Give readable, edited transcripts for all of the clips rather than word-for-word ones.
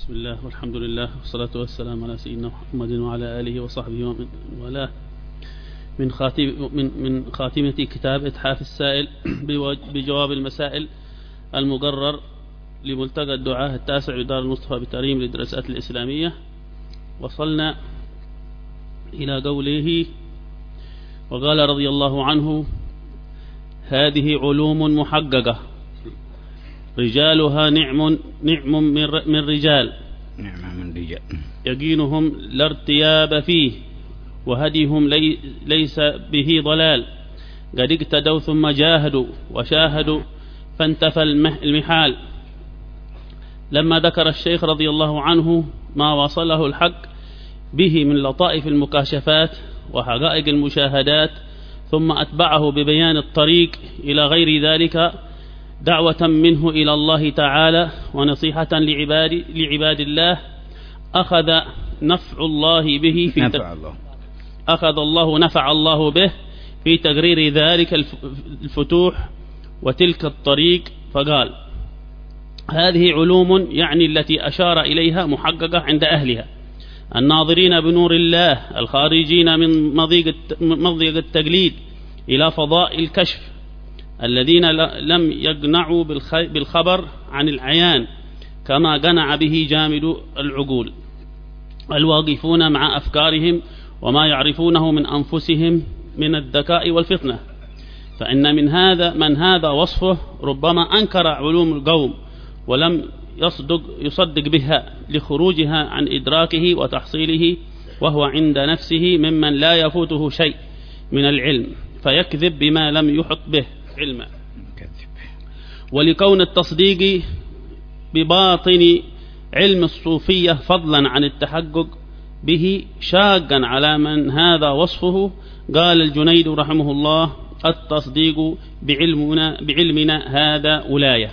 بسم الله والحمد لله والصلاة والسلام على سيدنا محمد وعلى آله وصحبه ومن والاه. من خاتمة كتاب إتحاف السائل بجواب المسائل المقرر لملتقى الدعاة التاسع بدار المصطفى بتريم للدراسات الإسلامية. وصلنا إلى قوله: وقال رضي الله عنه: هذه علوم محققة رجالها نعم من رجال يقينهم لا ارتياب فيه، وهديهم ليس به ضلال، قد اقتدوا ثم جاهدوا وشاهدوا فانتفى المحال. لما ذكر الشيخ رضي الله عنه ما وصله الحق به من لطائف المكاشفات وحقائق المشاهدات، ثم أتبعه ببيان الطريق إلى غير ذلك دعوة منه إلى الله تعالى ونصيحة لعباد الله، أخذ نفع الله به في تقرير ذلك الفتوح وتلك الطريق، فقال: هذه علوم يعني التي أشار إليها محققة عند أهلها الناظرين بنور الله الخارجين من مضيق التقليد إلى فضاء الكشف، الذين لم يقنعوا بالخبر عن العيان كما قنع به جامد العقول، الواقفون مع أفكارهم وما يعرفونه من أنفسهم من الذكاء والفطنة. فإن من هذا وصفه ربما أنكر علوم القوم ولم يصدق بها لخروجها عن إدراكه وتحصيله، وهو عند نفسه ممن لا يفوته شيء من العلم فيكذب بما لم يحط به علما. ولكون التصديق بباطن علم الصوفية فضلا عن التحقق به شاقا على من هذا وصفه، قال الجنيد رحمه الله: التصديق بعلمنا هذا ولاية.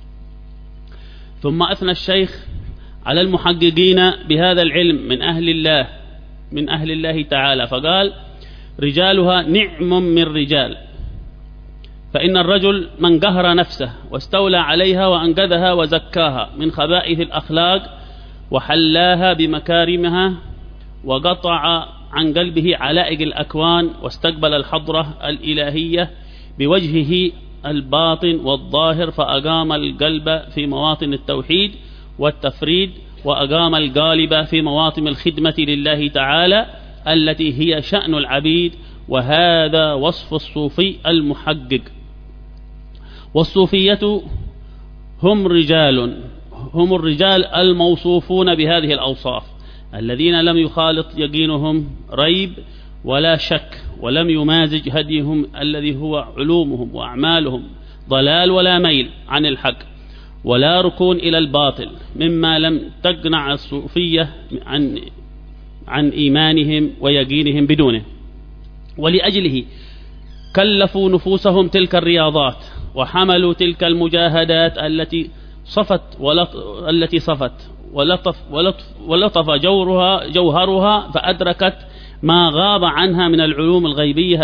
ثم أثنى الشيخ على المحققين بهذا العلم من أهل الله تعالى، فقال: رجالها نعم من رجال. فإن الرجل من قهر نفسه واستولى عليها وأنقذها وزكاها من خبائث الأخلاق وحلاها بمكارمها، وقطع عن قلبه علائق الأكوان واستقبل الحضرة الإلهية بوجهه الباطن والظاهر، فأقام القلب في مواطن التوحيد والتفريد، وأقام القالب في مواطن الخدمة لله تعالى التي هي شأن العبيد. وهذا وصف الصوفي المحقق. والصوفية هم الرجال الموصوفون بهذه الأوصاف، الذين لم يخالط يقينهم ريب ولا شك، ولم يمازج هديهم الذي هو علومهم وأعمالهم ضلال ولا ميل عن الحق ولا ركون إلى الباطل، مما لم تقنع الصوفية عن إيمانهم ويقينهم بدونه. ولأجله كلفوا نفوسهم تلك الرياضات وحملوا تلك المجاهدات التي صفت ولطف جوهرها، فأدركت ما غاب عنها من العلوم الغيبية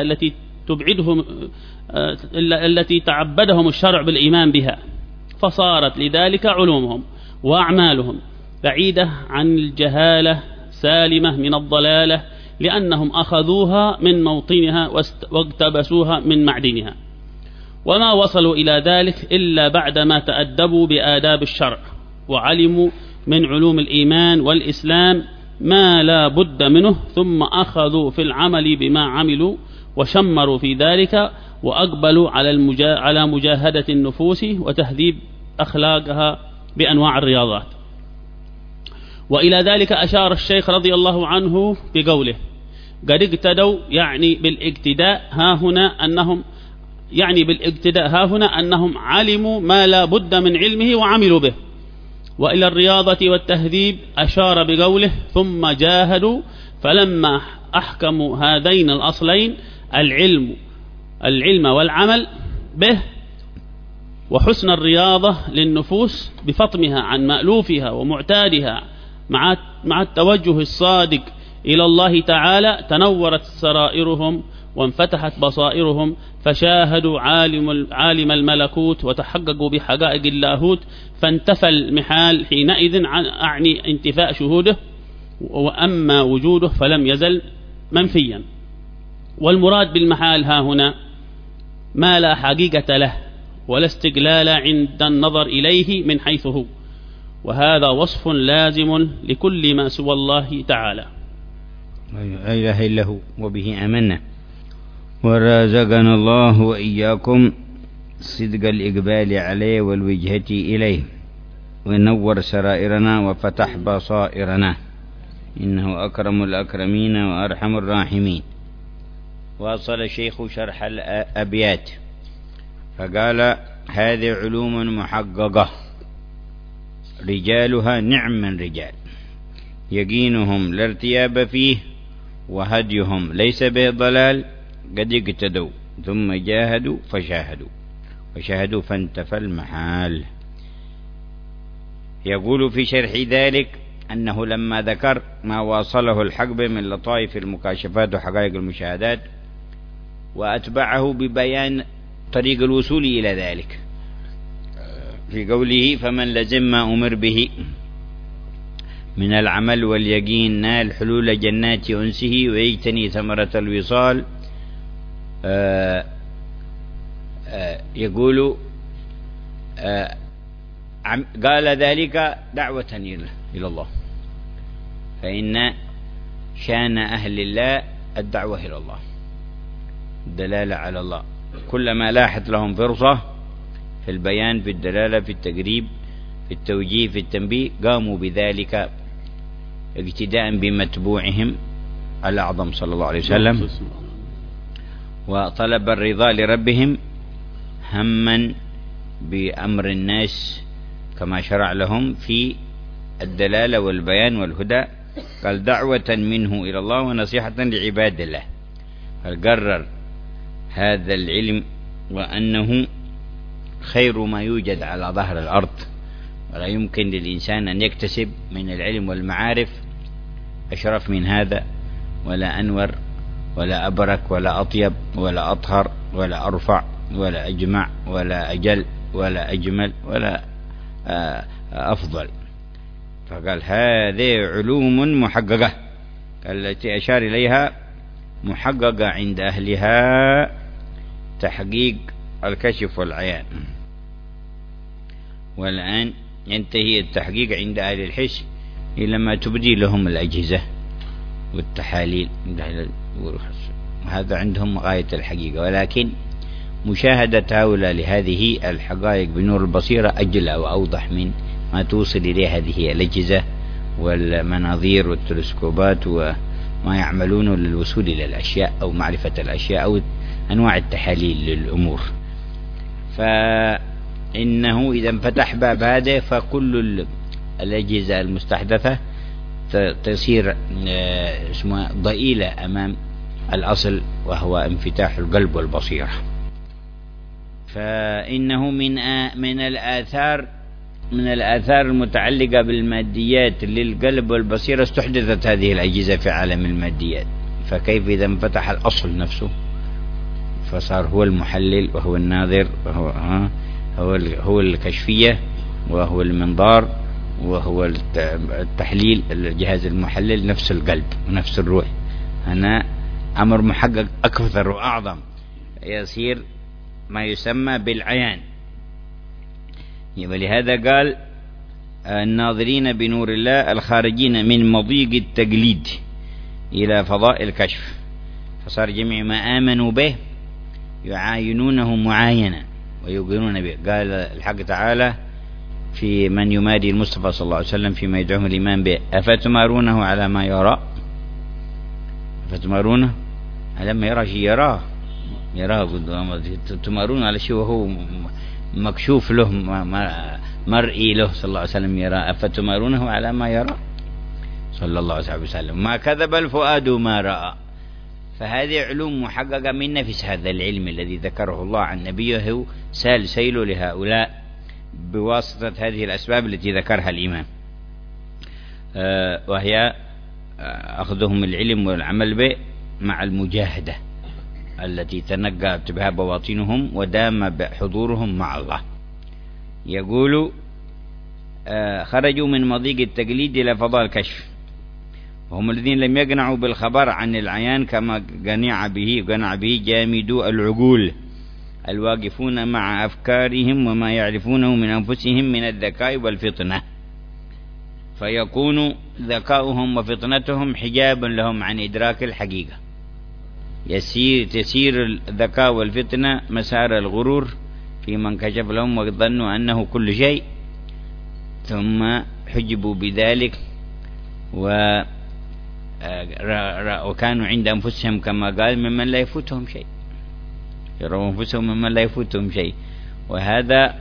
التي تعبدهم الشرع بالإيمان بها، فصارت لذلك علومهم وأعمالهم بعيدة عن الجهالة سالمة من الضلالة، لأنهم أخذوها من موطنها واقتبسوها من معدنها، وما وصلوا إلى ذلك إلا بعدما تأدبوا بآداب الشرع وعلموا من علوم الإيمان والإسلام ما لا بد منه، ثم أخذوا في العمل بما عملوا وشمروا في ذلك وأقبلوا على مجاهدة النفوس وتهذيب أخلاقها بأنواع الرياضات. وإلى ذلك أشار الشيخ رضي الله عنه بقوله: قد اقتدوا، يعني بالاقتداء ها هنا أنهم علموا ما لا بد من علمه وعملوا به. وإلى الرياضة والتهذيب أشار بقوله: ثم جاهدوا، فلما أحكموا هذين الأصلين العلم والعمل به وحسن الرياضة للنفوس بفطمها عن مألوفها ومعتادها مع التوجه الصادق إلى الله تعالى، تنورت سرائرهم وانفتحت بصائرهم فشاهدوا عالم الملكوت وتحققوا بحقائق اللاهوت، فانتفى المحال حينئذ أعني انتفاء شهوده، وأما وجوده فلم يزل منفيا. والمراد بالمحال ها هنا ما لا حقيقة له ولا استقلال عند النظر إليه من حيث هو، وهذا وصف لازم لكل ما سوى الله تعالى. لا إله إلا هو وبه آمنا، ورزقنا الله وإياكم صدق الإقبال عليه والوجهة إليه، ونور سرائرنا وفتح بصائرنا، إنه أكرم الأكرمين وأرحم الراحمين. واصل الشيخ شرح الأبيات فقال: هذه علوم محققة رجالها نعم من رجال، يقينهم لا ارتياب فيه، وهديهم ليس به ضلال، قد اقتدوا ثم جاهدوا فشاهدوا فانتفى المحال. يقول في شرح ذلك أنه لما ذكر ما واصله الحقب من لطائف المكاشفات وحقائق المشاهدات، وأتبعه ببيان طريق الوصول إلى ذلك في قوله: فمن لزم ما أمر به من العمل واليقين نال حلول جنات أنسه ويجتني ثمرة الوصال. يقول قال ذلك دعوة إلى الله، فإن شان أهل الله الدعوة إلى الله، الدلالة على الله، كلما لاحت لهم فرصة في البيان، في الدلالة، في التقريب، في التوجيه، في التنبيه، قاموا بذلك اقتداء بمتبوعهم الأعظم صلى الله عليه وسلم، وطلب الرضا لربهم هما بأمر الناس كما شرع لهم في الدلالة والبيان والهدى. قال: دعوة منه إلى الله ونصيحة لعباد الله. فقرر هذا العلم وأنه خير ما يوجد على ظهر الأرض، ولا يمكن للإنسان أن يكتسب من العلم والمعارف أشرف من هذا، ولا أنور ولا أبرك ولا أطيب ولا أطهر ولا أرفع ولا أجمع ولا أجل ولا أجمل ولا أفضل. فقال: هذه علوم محققة التي أشار إليها محققة عند أهلها تحقيق الكشف والعيان. والآن ينتهي التحقيق عند أهل الحس إلى ما تبدي لهم الأجهزة والتحاليل، وهذا عندهم غاية الحقيقة. ولكن مشاهدة هؤلاء لهذه الحقائق بنور البصيرة أجلى وأوضح من ما توصل إليه هذه الأجهزة والمناظير والتلسكوبات وما يعملونه للوصول إلى الأشياء أو معرفة الأشياء أو أنواع التحاليل للأمور. فإنه إذا انفتح باب هذا فكل الأجهزة المستحدثة تصير اسمها ضئيلة أمام الأصل، وهو انفتاح القلب والبصيرة. فإنه من الآثار المتعلقة بالماديات للقلب والبصيرة استحدثت هذه الأجهزة في عالم الماديات. فكيف إذا انفتح الأصل نفسه فصار هو المحلل وهو الناظر وهو هو الكشفية وهو المنظار وهو التحليل، الجهاز المحلل نفس القلب ونفس الروح. هنا أمر محقق أكثر وأعظم، يصير ما يسمى بالعيان. ولهذا قال: الناظرين بنور الله الخارجين من مضيق التقليد إلى فضاء الكشف. فصار جميع ما آمنوا به يعاينونه معاينة ويوقنون به. قال الحق تعالى في من يمادي المصطفى صلى الله عليه وسلم فيما يدعوه الإيمان به: أفتمارونه على ما يرى؟ أفتمارونه على ما يرى؟ شيء يراه تمارون على شيء وهو مكشوف له، مرئي له صلى الله عليه وسلم يرى. أفتمارونه على ما يرى صلى الله عليه وسلم، ما كذب الفؤاد ما رأى. فهذه علوم محققة من نفس هذا العلم الذي ذكره الله عن نبيه سال سيل لهؤلاء بواسطة هذه الأسباب التي ذكرها الإمام، وهي أخذهم العلم والعمل به مع المجاهدة التي تنقت بها بواطنهم ودام حضورهم مع الله. يقول خرجوا من مضيق التقليد إلى فضاء الكشف، وهم الذين لم يقنعوا بالخبر عن العيان كما قنع به جامدو العقول الواقفون مع أفكارهم وما يعرفونه من أنفسهم من الذكاء والفطنة، فيكون ذكاؤهم وفطنتهم حجابا لهم عن إدراك الحقيقة. تسير الذكاء والفطنة مسار الغرور في من كشف لهم وظنوا أنه كل شيء، ثم حجبوا بذلك وكانوا عند أنفسهم كما قال ممن لا يفوتهم شيء، يروا أنفسهم ممن لا يفوتهم شيء. وهذا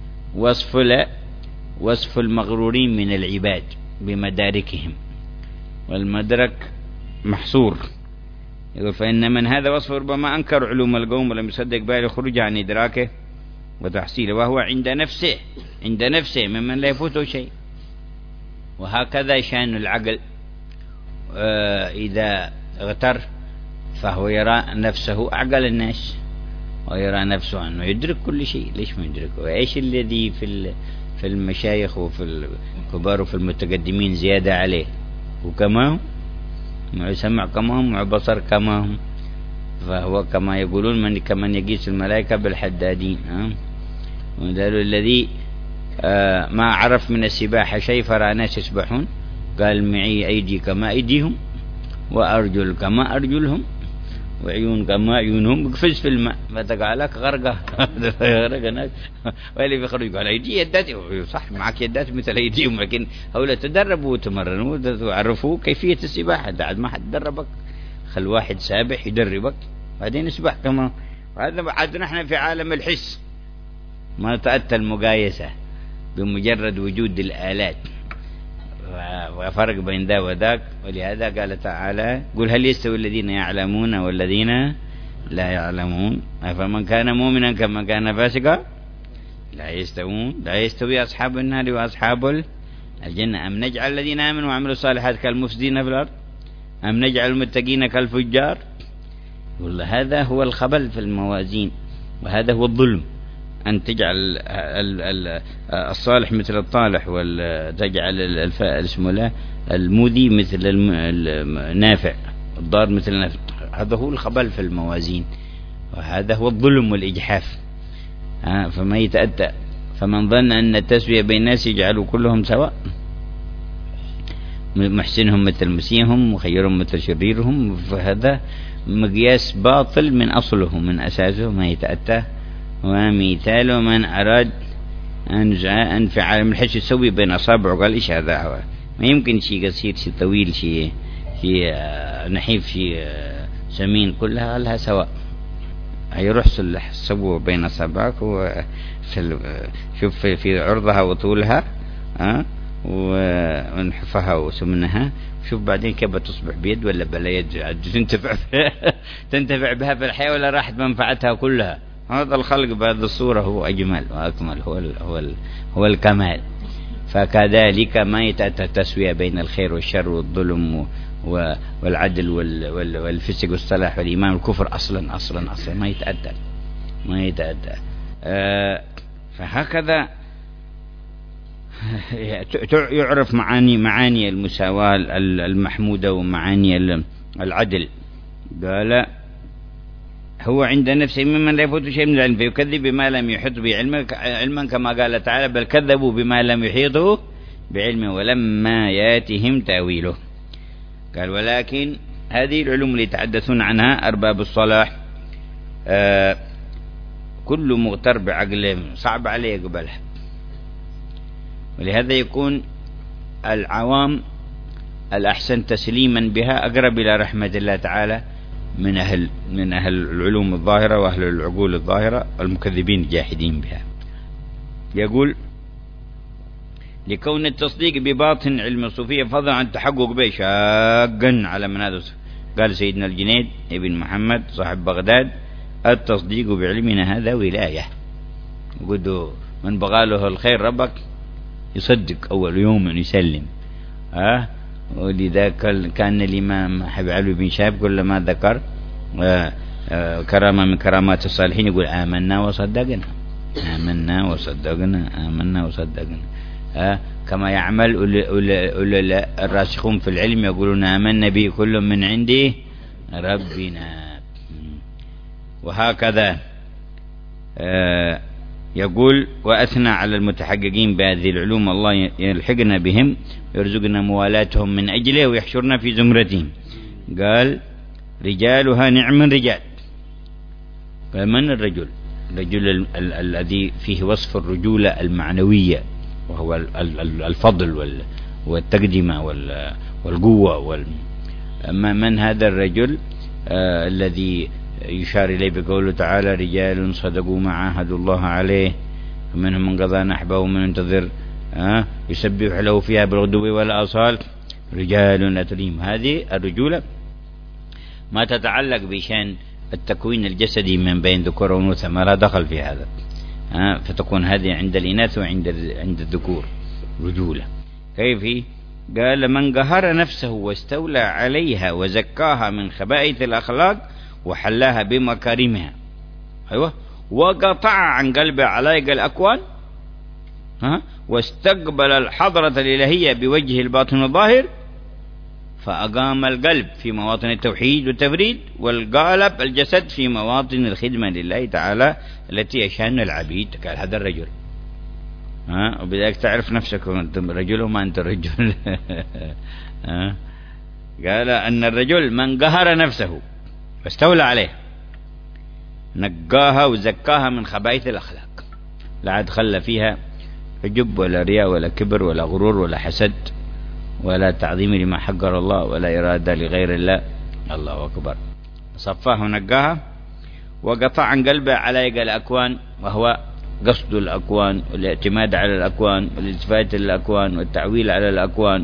وصف المغرورين من العباد بمداركهم، والمدرك محصور. يقول فإن من هذا وصف ربما أنكر علوم القوم ولم يصدق بها لخروج عن إدراكه وتحصيله، وهو عند نفسه ممن لا يفوته شيء. وهكذا شأن العقل، إذا اغتر فهو يرى نفسه أعقل الناس، ويرى نفسه أنه يدرك كل شيء. ليش ما يدركه؟ وإيش الذي في المشايخ وفي الكبار وفي المتقدمين زيادة عليه؟ وكما هم مع سمع كما هم مع بصر كما هم، فهو كما يقولون كمن يقيس الملائكة بالحدادين. وذلك الذي ما عرف من السباحة شيء فرأى ناس يسبحون قال معي أيدي كما أيديهم وأرجل كما أرجلهم وعيون كما عيونهم، قفز في الماء فتقع لك غرقة غرق هناك. واللي بيخرج قال أيدي يدات، صح معك يدات مثل أيديهم، لكن هؤلاء تدربوا وتمرنوا وعرفوا كيفية السباحة. بعد ما حد دربك خل واحد سابح يدربك بعدين اسبح كمان. وهذا بعد نحن في عالم الحس، ما تأتى المقايسة بمجرد وجود الآلات وفرق بين ذا وذاك. ولهذا قال تعالى قل هل يستوي الذين يعلمون والذين لا يعلمون أفمن كان مؤمنا كمن كان فاسقا لا يستوون. لا يستوي أصحاب النار وأصحاب الجنة. أم نجعل الذين آمنوا وعملوا الصالحات كالمفسدين في الأرض أم نجعل المتقين كالفجار. والله هذا هو الخبل في الموازين، وهذا هو الظلم، أن تجعل الصالح مثل الطالح، وتجعل اسمه له المودي مثل النافع، الضار مثل النافع. هذا هو الخبل في الموازين، وهذا هو الظلم والإجحاف. فما يتأتى فمن ظن أن التسوية بين الناس يجعلوا كلهم سواء، محسنهم مثل مسيهم وخيرهم مثل شريرهم، فهذا مقياس باطل من أصله من أساسه. ما يتأتى ومثال من أراد أن في عالم الحش يسوي بين أصابعه قال إيش هذا؟ ما يمكن شيء قصير شيء طويل شيء نحيف شيء سمين، كلها لها سواء. يروح سووا بين أصابعك شوف في عرضها وطولها ونحفها وسمنها، شوف بعدين كيف تصبح بيد ولا بلا يد تنتفع بها في الحياة ولا راحت منفعتها كلها. هذا الخلق بهذه الصورة هو أجمل وأكمل، هو الكمال. فكذلك ما يتأتى التسوية بين الخير والشر والظلم والعدل والفسق والصلاح والإيمان والكفر أصلا ما يتأتى. فهكذا يعرف معاني المساواة المحمودة ومعاني العدل. قال هو عند نفسه ممن لا يفوت شيء من العلم فيكذب بما لم يحط به علما كما قال تعالى بل كذبوا بما لم يحيطوا بعلمه ولما ياتهم تأويله. قال ولكن هذه العلوم اللي يتحدثون عنها أرباب الصلاح كل مغتر بعقله صعب عليه يقبلها، ولهذا يكون العوام الأحسن تسليما بها أقرب إلى رحمة الله تعالى من أهل العلوم الظاهرة وأهل العقول الظاهرة المكذبين الجاحدين بها. يقول لكون التصديق بباطن علم الصوفية فضلا عن التحقق به شاقا على من هذا. قال سيدنا الجنيد ابن محمد صاحب بغداد التصديق بعلمنا هذا ولاية. قلت من بغاله الخير ربك يصدق أول يوم يسلم. ولذا كان الإمام حبيب علي بن شهاب كلما ذكر كرامة من كرامات الصالحين يقول آمنا وصدقنا، آمنا وصدقنا، آمنا وصدقنا. كما يعمل الراسخون في العلم يقولون آمنا به كل من عند ربنا. وهكذا يقول وأثنى على المتحققين بهذه العلوم الله يلحقنا بهم ويرزقنا موالاتهم من أجله ويحشرنا في زمرتهم. قال رجالها نعم رجال. قال من الرجل؟ الرجل الذي فيه وصف الرجولة المعنوية وهو الفضل والتقدمة والقوة من هذا الرجل الذي يشار إليه بقوله تعالى رجال صدقوا ما عاهدوا الله عليه فمنهم من قضى نحبه ومن ينتظر يسبح له فيها بالغدو والآصال رجال لا تلهيهم. هذه الرجولة ما تتعلق بشأن التكوين الجسدي من بين ذكور وأنثى، ما لا دخل في هذا، فتكون هذه عند الإناث وعند الذكور رجولة. كيف؟ قال من قهر نفسه واستولى عليها وزكاها من خبائث الأخلاق وحلاها بمكارمها، أيوة، وقطع عن قلبه علائق الأكوان واستقبل الحضرة الإلهية بوجه الباطن الظاهر، فأقام القلب في مواطن التوحيد والتفريد والقالب الجسد في مواطن الخدمة لله تعالى التي يشان العبيد. قال هذا الرجل وبذلك تعرف نفسك أنت رجل وما أنت رجل. قال أن الرجل من قهر نفسه واستولى عليه نقاها وزكاها من خبائث الأخلاق، لا عاد خلى فيها حجب ولا رياء ولا كبر ولا غرور ولا حسد ولا تعظيم لما حقر الله ولا إرادة لغير الله. الله أكبر. صفاه ونقاها وقطع عن قلبه علائق الأكوان، وهو قصد الأكوان والاعتماد على الأكوان والالتفات للأكوان والتعويل على الأكوان،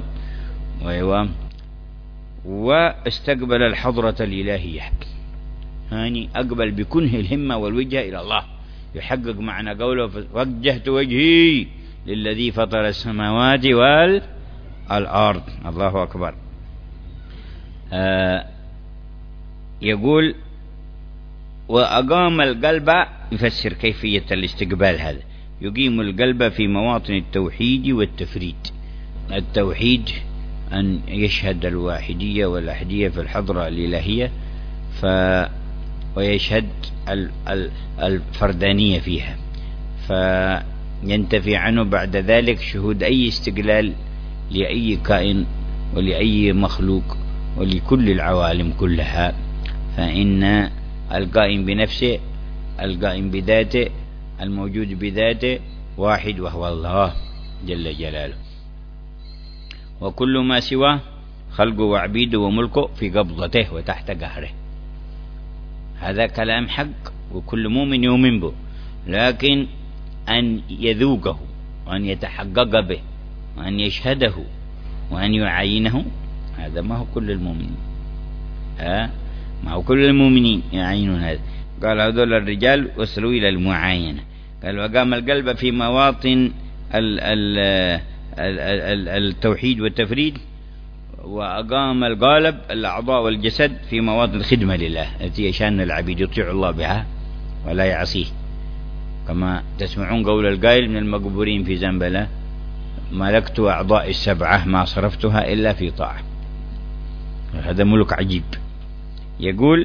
واستقبل الحضرة الإلهية، يعني أقبل بكنه الهمة والوجهة إلى الله، يحقق معنى قوله وجهت وجهي للذي فطر السماوات والأرض. الله أكبر. يقول وأقام القلب، يفسر كيفية الاستقبال هذا، يقيم القلب في مواطن التوحيد والتفريد. التوحيد أن يشهد الواحدية والأحدية في الحضرة الإلهية ويشهد الفردانية فيها، فينتفي عنه بعد ذلك شهود أي استقلال لأي كائن ولأي مخلوق ولكل العوالم كلها. فإن القائم بنفسه القائم بذاته الموجود بذاته واحد وهو الله جل جلاله، وكل ما سواه خلقه وعبيده وملكه في قبضته وتحت قهره. هذا كلام حق وكل مؤمن يؤمن به، لكن أن يذوقه وأن يتحقق به وأن يشهده وأن يعينه هذا ما هو كل المؤمنين، ما هو كل المؤمنين يعينون هذا. قال هذول الرجال وصلوا إلى المعاينة. قال وقام القلب في مواطن التوحيد والتفريد، وأقام القالب الأعضاء والجسد في مواطن الخدمة لله التي يشان العبيد يطيع الله بها ولا يعصيه، كما تسمعون قول القائل من المقبورين في زنبلة ملكت أعضاء السبعة ما صرفتها إلا في طاعة. هذا ملك عجيب. يقول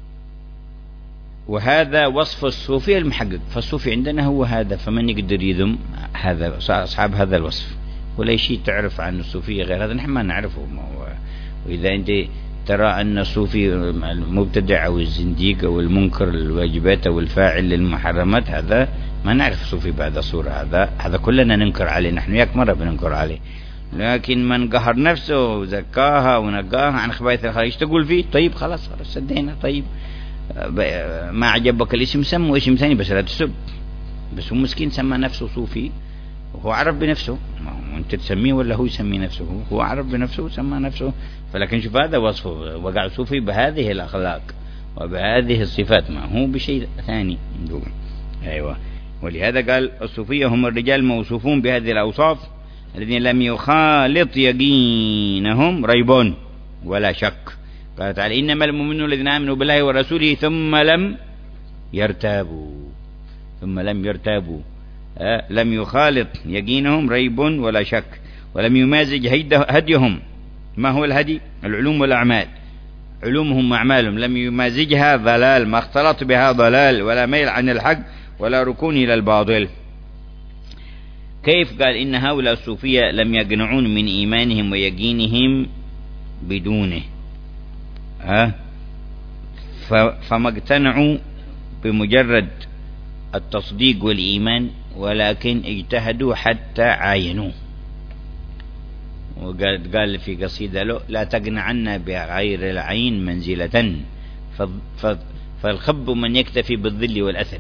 وهذا وصف الصوفي المحقق، فالصوفي عندنا هو هذا، فمن يقدر يذم هذا أصحاب هذا الوصف ولا شيء تعرف عن الصوفية غير هذا، نحن ما نعرفه. وإذا أنت ترى أن الصوفي المبتدع أو الزنديق أو المنكر للواجبات أو الفاعل للمحرمات، هذا ما نعرف صوفي بهذا الصورة، هذا كلنا ننكر عليه، نحن ياك مرة بننكر عليه. لكن من قهر نفسه وزكاها ونقاها عن خبائث الخلق، ايش تقول فيه؟ طيب خلاص سدينا. طيب ما عجبك الاسم سمه اسم ثاني بس لا تسب. بس هو مسكين سمى نفسه صوفي وهو عرف بنفسه، وانت تسميه ولا هو يسمي نفسه؟ هو عرف بنفسه وسمى نفسه. فلكن شوف هذا وصفه، وقع صوفي بهذه الأخلاق وبهذه الصفات، ما هو بشيء ثاني. أيوة. ولهذا قال الصوفية هم الرجال الموصوفون بهذه الأوصاف الذين لم يخالط يقينهم ريب ولا شك، قال تعالى إنما المؤمنون الذين آمنوا بالله ورسوله ثم لم يرتابوا لم يخالط يقينهم ريب ولا شك، ولم يمازج هديهم. ما هو الهدي؟ العلوم والأعمال، علومهم وأعمالهم لم يمازجها ضلال، ما اختلط بها ضلال ولا ميل عن الحق ولا ركون إلى الباطل. كيف؟ قال إن هؤلاء الصوفية لم يقنعون من إيمانهم ويقينهم بدونه، فما اقتنعوا بمجرد التصديق والإيمان، ولكن اجتهدوا حتى عاينوه. وقال في قصيدة له: لا تقنعن بغير العين منزلة، فالخب من يكتفي بالظل والأثر.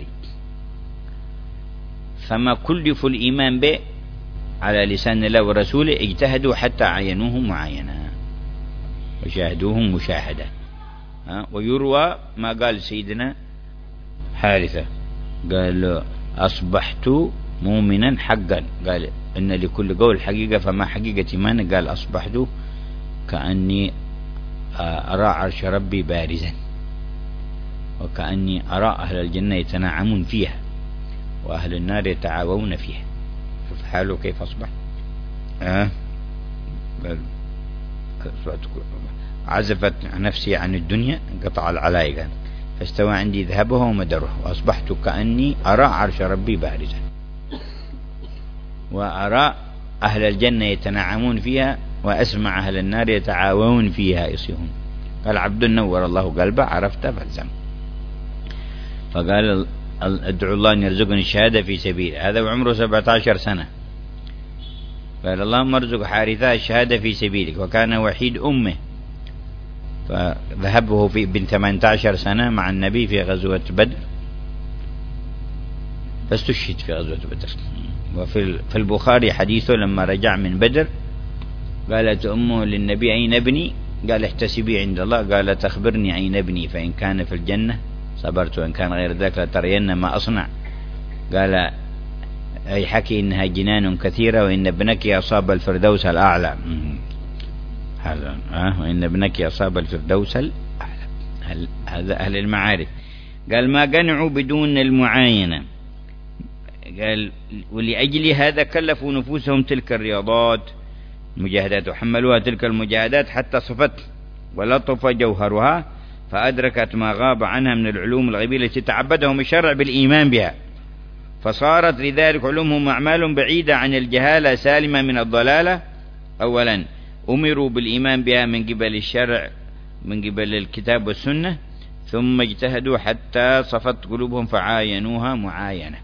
فما كلفوا الإيمان به على لسان الله ورسوله اجتهدوا حتى عاينوه معاينة وشاهدوه مشاهدة. ويروى ما قال سيدنا حارثة، قال: أصبحت مؤمنا حقا. قال: إن لكل قول حقيقة، فما حقيقة إيمانه؟ قال: أصبحت كأني أرى عرش ربي بارزا، وكأني أرى أهل الجنة يتناعمون فيها وأهل النار يتعاون فيها. شوف حاله كيف أصبح. قال: عزفت نفسي عن الدنيا، قطع العلائق، فاستوى عندي ذهبها ومدرها، وأصبحت كأني أرى عرش ربي بارزا، وأرى أهل الجنة يتنعمون فيها، وأسمع أهل النار يتعاون فيها يصيحون. قال: عبد نور الله قلبه عرفت فالزم. فقال: أدعو الله أن يرزقني الشهادة في سبيله. هذا وعمره 17 سنة. قال: اللهم ارزق حارثة الشهادة في سبيلك، وكان وحيد أمه، فذهبه في ابن 18 سنة مع النبي في غزوة بدر، فاستشهد في غزوة بدر. وفي البخاري حديثه لما رجع من بدر قالت أمه للنبي: أين ابني؟ قال: احتسبي عند الله. قال: تخبرني أين ابني، فإن كان في الجنة صبرت، وإن كان غير ذلك لترين ما أصنع. قال: أي حكي إنها جنان كثيرة، وإن ابنك أصاب الفردوس الأعلى. هذا وإن ابنك أصاب الفردوس الأعلى. هذا أهل المعارف. قال: ما قنعوا بدون المعاينة. قال: ولأجل هذا كلفوا نفوسهم تلك الرياضات المجاهدات، وحملوها تلك المجاهدات حتى صفت ولطف جوهرها، فأدركت ما غاب عنها من العلوم الغيبية التي تعبدهم الشرع بالإيمان بها، فصارت لذلك علومهم أعمال بعيدة عن الجهالة سالمة من الضلالة. أولا أمروا بالإيمان بها من قبل الشرع، من قبل الكتاب والسنة، ثم اجتهدوا حتى صفت قلوبهم فعاينوها معاينة،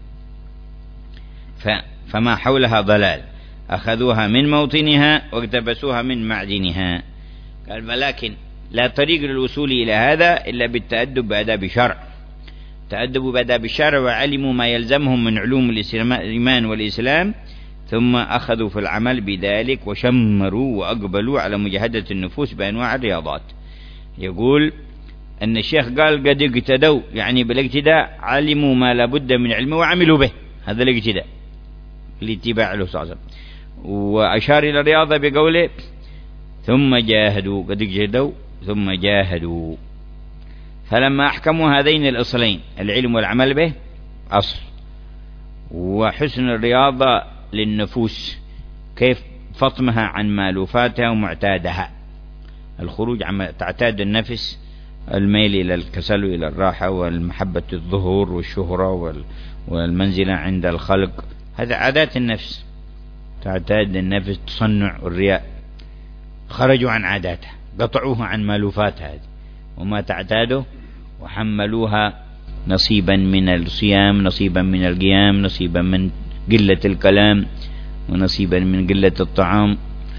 فما حولها ضلال، أخذوها من موطنها واقتبسوها من معدنها. قال: ولكن لا طريق للوصول إلى هذا إلا بالتأدب بآداب الشرع. تأدبوا بآداب الشرع وعلموا ما يلزمهم من علوم الإيمان والإسلام، ثم أخذوا في العمل بذلك وشمروا وأقبلوا على مجاهدة النفوس بأنواع الرياضات. يقول أن الشيخ قال: قد اقتدوا، يعني بالاقتداء علموا ما لابد من علمه وعملوا به. هذا الاقتداء، الاتباع له صلى الله عليه وسلم. وأشار إلى الرياضة بقوله: ثم جاهدوا. قد اجتهدوا ثم جاهدوا. فلما أحكموا هذين الأصلين، العلم والعمل به أصل، وحسن الرياضة للنفوس، كيف فطمها عن مالوفاتها ومعتادها، الخروج عن تعتاد النفس، الميل إلى الكسل وإلى الراحة والمحبة الظهور والشهرة والمنزلة عند الخلق. هذا عادات النفس، تعتاد النفس تصنع الرياء. خرجوا عن عاداتها، قطعوها عن مالوفاتها وما تعتاده، وحملوها نصيبا من الصيام، نصيبا من القيام، نصيبا من قلة الكلام، ونصيبا من قلة الطعام،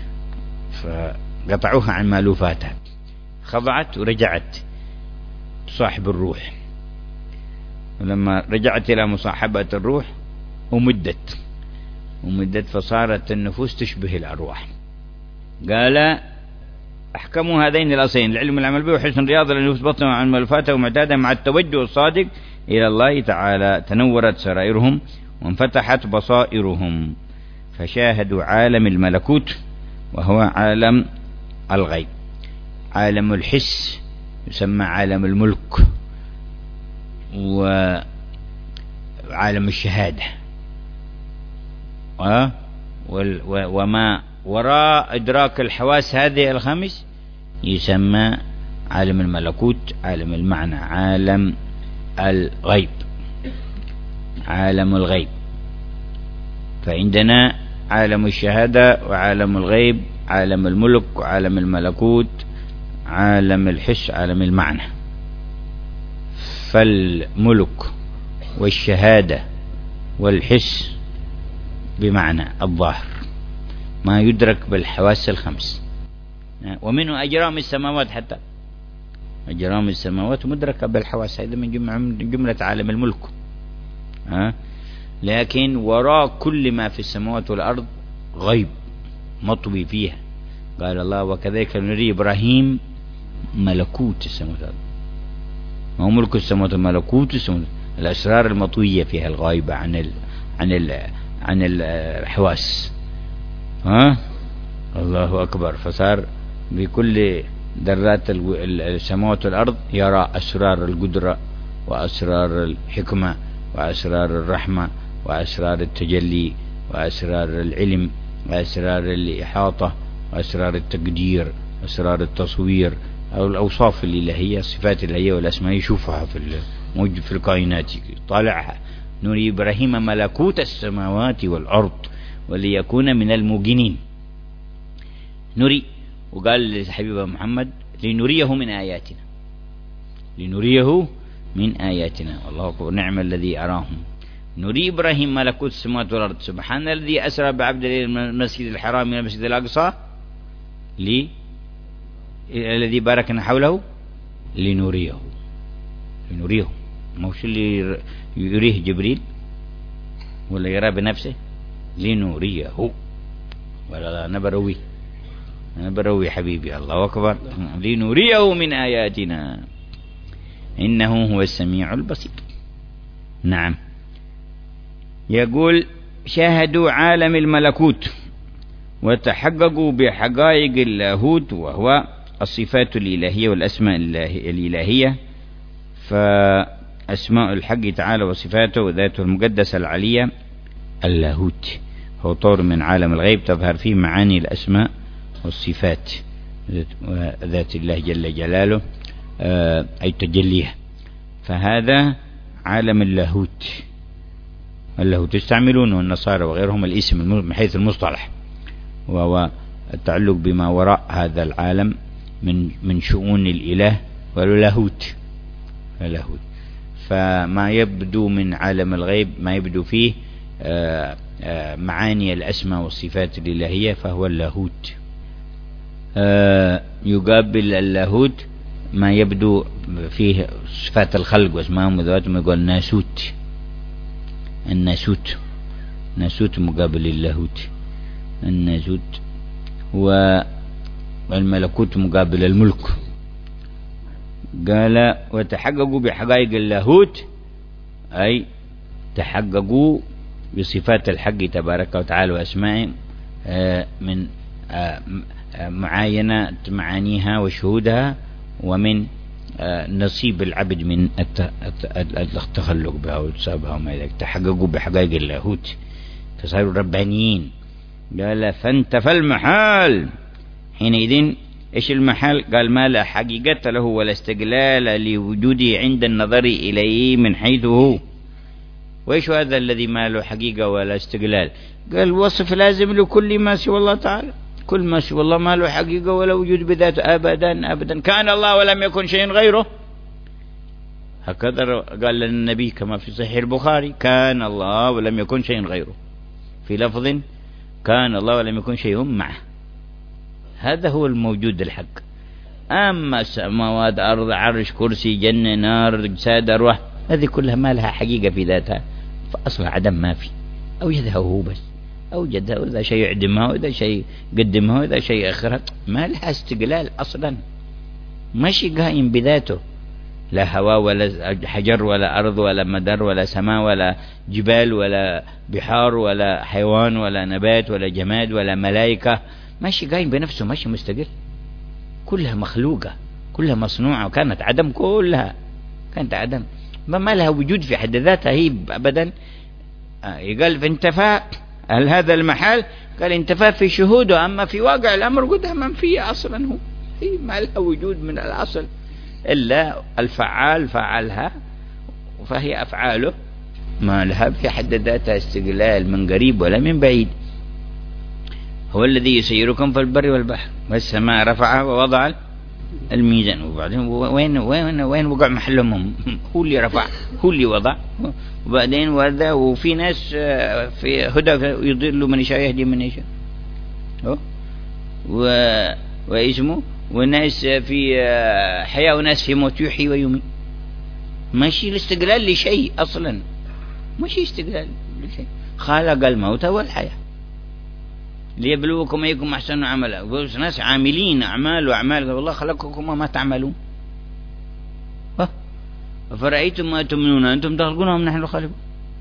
فقطعوها عن مالوفاتها. خضعت ورجعت تصاحب الروح، ولما رجعت إلى مصاحبة الروح ومدت فصارت النفوس تشبه الأرواح. قال: أحكموا هذين الأصلين، العلم والعمل به وحسن الرياضة للنفوس بطنها عن ملفاتها ومعتادها، مع التوجه الصادق إلى الله تعالى، تنورت سرائرهم وانفتحت بصائرهم، فشاهدوا عالم الملكوت وهو عالم الغيب. عالم الحس يسمى عالم الملك، وعالم الشهادة، وما وراء إدراك الحواس هذه الخمس يسمى عالم الملكوت، عالم المعنى، عالم الغيب، عالم الغيب. فعندنا عالم الشهادة وعالم الغيب، عالم الملك وعالم الملكوت، عالم الحس، عالم المعنى. فالملك والشهادة والحس بمعنى الظاهر ما يدرك بالحواس الخمس، ومنه أجرام السماوات، حتى أجرام السماوات مدركة بالحواس، هذا من جملة عالم الملك. لكن وراء كل ما في السماوات والأرض غيب مطوي فيها. قال الله: وكذلك نري إبراهيم ملكوت السماوات والأرض. ما هو ملك السماوات والملكوت السماوات، الأسرار المطوية فيها الغايبة عن الحواس. الله أكبر. فصار بكل ذرات السماوات والأرض يرى أسرار القدرة وأسرار الحكمة وأسرار الرحمة وأسرار التجلي وأسرار العلم وأسرار الإحاطة وأسرار التقدير وأسرار التصوير، أو الأوصاف الإلهية، الصفات الإلهية والأسماء، يشوفها موجود في الكائنات، طالعها. نري إبراهيم ملكوت السماوات والأرض وليكون من الموقنين. نري، وقال لحبيبه محمد: لنريه من آياتنا، لنريه من آياتنا. والله أكبر، نعم الذي أراهم. نري إبراهيم ملكوت السماوات والأرض. سبحان الذي أسرى بعبده من المسجد الحرام من المسجد الأقصى الذي باركنا حوله لنريه. لنريه، موش اللي يريه جبريل ولا يرى بنفسه، لنريه، ولا أنا بروي حبيبي. الله أكبر. لنريه من آياتنا إنه هو السميع البصير. نعم. يقول: شاهدوا عالم الملكوت وتحققوا بحقائق اللاهوت، وهو الصفات الإلهية والأسماء الإلهية. فأسماء الحق تعالى وصفاته وذاته المقدسة العلية اللاهوت هو طور من عالم الغيب تظهر فيه معاني الأسماء والصفات ذات الله جل جلاله، أي تجليها. فهذا عالم اللاهوت. اللاهوت يستعملونه النصارى وغيرهم الاسم من حيث المصطلح، وهو التعلق بما وراء هذا العالم من شؤون الإله واللاهوت. فما يبدو من عالم الغيب ما يبدو فيه معاني الأسماء والصفات الإلهية فهو اللاهوت. يقابل اللاهوت ما يبدو فيه صفات الخلق واسمائهم وذواتهم، يقول ناسوت. الناسوت مقابل اللاهوت. الناسوت. والملكوت مقابل الملك. قال: وتحققوا بحقائق اللاهوت، أي تحققوا بصفات الحق تبارك وتعالى وأسمائه من معاينة معانيها وشهودها، ومن نصيب العبد من التخلق بها واتصابها وما إلى ذلك. تحققوا بحقائق اللاهوت فصاروا ربانيين. قال: فانتفى المحال. حينئذ إيش المحال؟ قال: ما لا حقيقة له ولا استقلال لوجوده عند النظر إليه من حيث هو. وإيش هذا الذي ما له حقيقة ولا استقلال؟ قال: وصف لازم لكل ما سوى الله تعالى. كل ما سوى الله ما له حقيقة ولا وجود بذاته أبدا أبدا. كان الله ولم يكن شيء غيره. هكذا قال لنا النبي كما في صحيح البخاري: كان الله ولم يكن شيء غيره. في لفظ: كان الله ولم يكن شيء معه. هذا هو الموجود الحق. أما السماوات، أرض، عرش، كرسي، جنة، نار، أجساد، أرواح، هذه كلها ما لها حقيقة في ذاتها، فأصل عدم ما في. أوجدها هو بس، أوجدها، وإذا شيء يعدمها وإذا شيء يقدمها وإذا شيء أخرها، ما لها استقلال أصلا، ماشي قائم بذاته. لا هواء ولا حجر ولا أرض ولا مدر ولا سماء ولا جبال ولا بحار ولا حيوان ولا نبات ولا جماد ولا ملائكة، ماشي قائم بنفسه، ماشي مستقل. كلها مخلوقة، كلها مصنوعة، وكانت عدم، كلها كانت عدم، ما لها وجود في حد ذاتها هي أبدا. قال فانتفى هل هذا المحال، قال انتفى في شهوده، أما في واقع الأمر قدها منفية أصلا، هو هي ما لها وجود من الأصل، إلا الفعال فعلها، فهي أفعاله ما لها في حد ذاتها استقلال من قريب ولا من بعيد. هو الذي يسيركم في البر والبحر، والسماء رفعها ووضع الميزان. وبعدين وين وقع محلهم؟ هو اللي رفع، هو اللي وضع. وبعدين وذا، وفي ناس في هدى يضل من يشاء يهدي من يشاء، واسمه، وناس في حياة وناس في موت، يحيي ويميت. ماشي الاستقلال لشيء أصلا، ماشي استقلال لشيء. خلق الموت والحياة ليبلوكم أيكم أحسن عملا. ناس عاملين أعمال وأعمال، والله خلقكم وما تعملون. أفرأيتم ما تمنون أنتم تخلقونهم نحن الخالقون.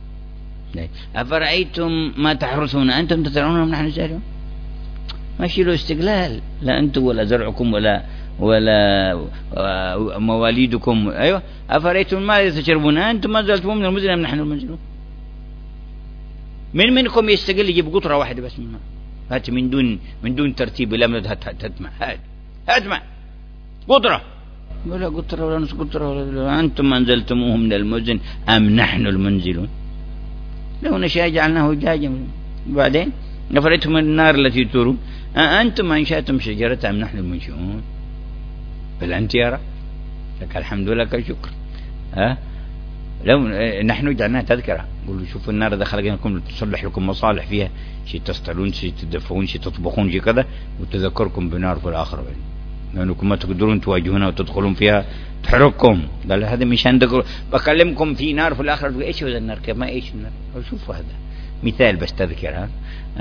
أفرأيتم ما تحرثون أنتم تزرعونهم نحن الزارعون. ماشي له استقلال، لا أنتم ولا زرعكم ولا مواليدكم. أيوة، أفرأيتم ما تشربون أنتم ما زلتم من المزن أم نحن المنزلون. من منكم يستقل يجيب قطرة واحدة بس من الماء، هات من دون ترتيب، لا هتمع، هاتمع قطرة ولا قطرة ولا نص قطرة ولا. أنتم أنزلتموه من المزن أم نحن المنزلون. لو نشاء جعلناه جاجا. وبعدين أفرأيتم النار التي تورون أنتم أنشأتم شجرة أم نحن المنشئون. بل أنت يرى لك الحمد لك الشكر. لو نحن جعلناها تذكرة، قولوا شوفوا النار ده خلقناكم تصلح لكم مصالح فيها، شيء تصطلون، شيء تدفعون، شيء تطبخون، شيء كذا، وتذكركم بنار في الآخرة، لأنكم ما تقدرون تواجهونها وتدخلون فيها تحرقكم. قال هذا مشان بكلمكم في نار في الآخرة. إيش هو النار؟ كما إيش النار؟ شوفوا هذا مثال بس تذكر.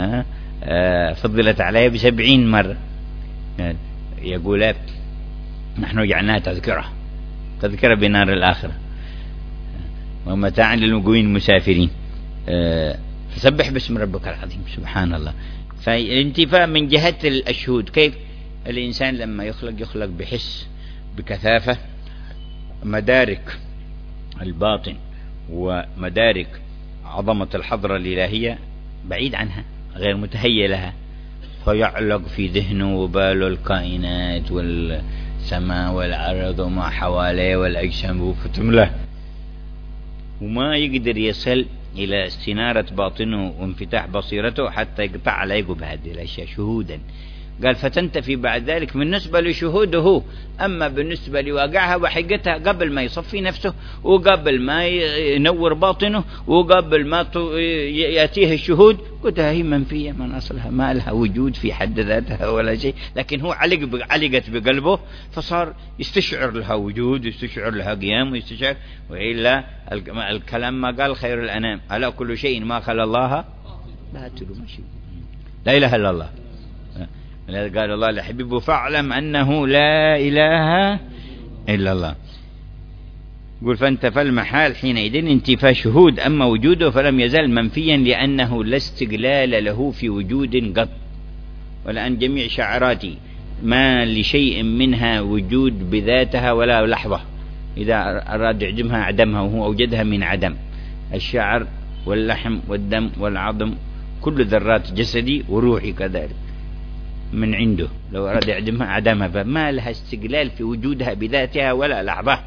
فضلت علي ب70 مرة. يقول نحن جعلناها تذكرة بنار الآخرة ومتاعا للمقوين المسافرين. فسبح باسم ربك العظيم. سبحان الله. فالانتفاء من جهة الشهود، كيف الإنسان لما يخلق بحس بكثافة مدارك الباطن ومدارك عظمة الحضرة الإلهية بعيد عنها، غير متهيئ لها، فيعلق في ذهنه وباله الكائنات والسماء والأرض وما حواليه والأجسام فتمله، وما يقدر يصل إلى استنارة باطنه وانفتاح بصيرته حتى يقطع عليه بهذه الأشياء شهودا. قال فتنتفي بعد ذلك بالنسبة لشهوده، أما بالنسبة لواقعها وحقتها قبل ما يصفي نفسه وقبل ما ينور باطنه وقبل ما يأتيه الشهود قلتها هي منفية من أصلها، ما لها وجود في حد ذاتها ولا شيء. لكن هو علقت بقلبه فصار يستشعر لها وجود، يستشعر لها قيام، ويستشعر. وإلا الكلام ما قال خير الأنام ألا كل شيء ما خلا الله باطل، ماشي لا إله إلا الله. قال الله لحبيبه فاعلم أنه لا إله إلا الله. يقول فانتفى المحال حينئذ انتفى شهود، أما وجوده فلم يزل منفيا لأنه لا استقلال له في وجود قط. ولأن جميع شعراتي ما لشيء منها وجود بذاتها ولا لحظة، إذا أراد يعدمها عدمها، وهو أوجدها من عدم. الشعر واللحم والدم والعظم كل ذرات جسدي وروحي كذلك من عنده، لو أراد يعدمها عدمها، فما لها استقلال في وجودها بذاتها ولا لحظة.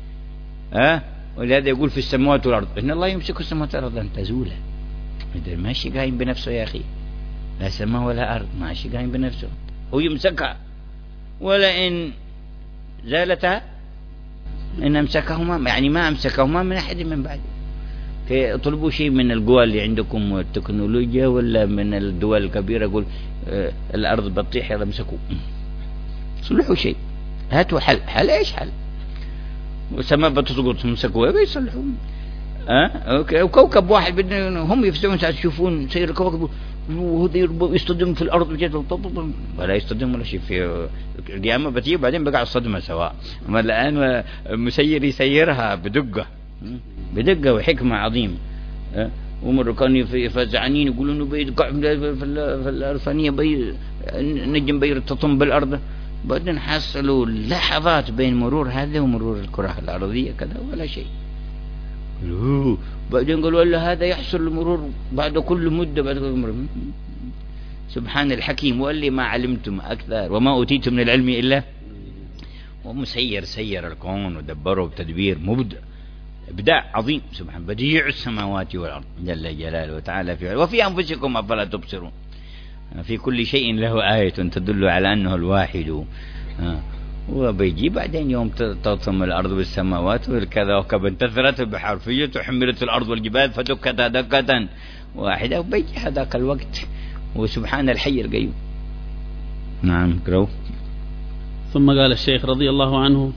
ولهذا يقول في السماوات والأرض إن الله يمسك السماوات والأرض أن تزولا. ماشي قايم بنفسه يا أخي، لا سماء ولا أرض، ماشي قايم بنفسه، هو يمسكها. ولئن زالتها إن أمسكهما، يعني ما أمسكهما من أحد من بعد. اطلبوا شيء من القوى اللي عندكم والتكنولوجيا ولا من الدول الكبيرة، يقول الأرض بتطيح يلا امسكوا، صلحوا شيء، هاتوا حل إيش حل؟ والسماء بتسقط امسكوا بيصلحوا. وكوكب واحد بدنا هم يفسدون ساعة تشوفون سير الكوكب وهذا يصطدم في الأرض ولا يصطدم ولا شيء. في القيامة بتيجي بعدين بقع الصدمة سواء. أما الآن مسير يسيرها بدقة وحكمة عظيمة. ومرة كانوا يفزعنين يقولون بيقع في الأرفانية نجم بيرتطم بالأرض، بعدين حصلوا لحظات بين مرور هذا ومرور الكرة الأرضية كذا ولا شيء. بعدين قالوا له هذا يحصل المرور بعد كل مدة بعد كل مرة. سبحان الحكيم، وقال لي ما علمتم أكثر وما أوتيتم من العلم إلا سير الكون ودبره بتدبير مبدع، إبداع عظيم. سبحان بديع السماوات والأرض جل جلاله وتعالى في وفي أنفسكم أفلا تبصرون. في كل شيء له آية تدل على أنه الواحد. وبيجي بعدين يوم تطم الأرض بالسماوات والكذا وكذا انتثرت بحرفية وحملت الأرض والجبال فدكتا دكة واحدة، وبيجي هذاك الوقت وسبحان الحي القيوم. نعم قرأوا. ثم قال الشيخ رضي الله عنه: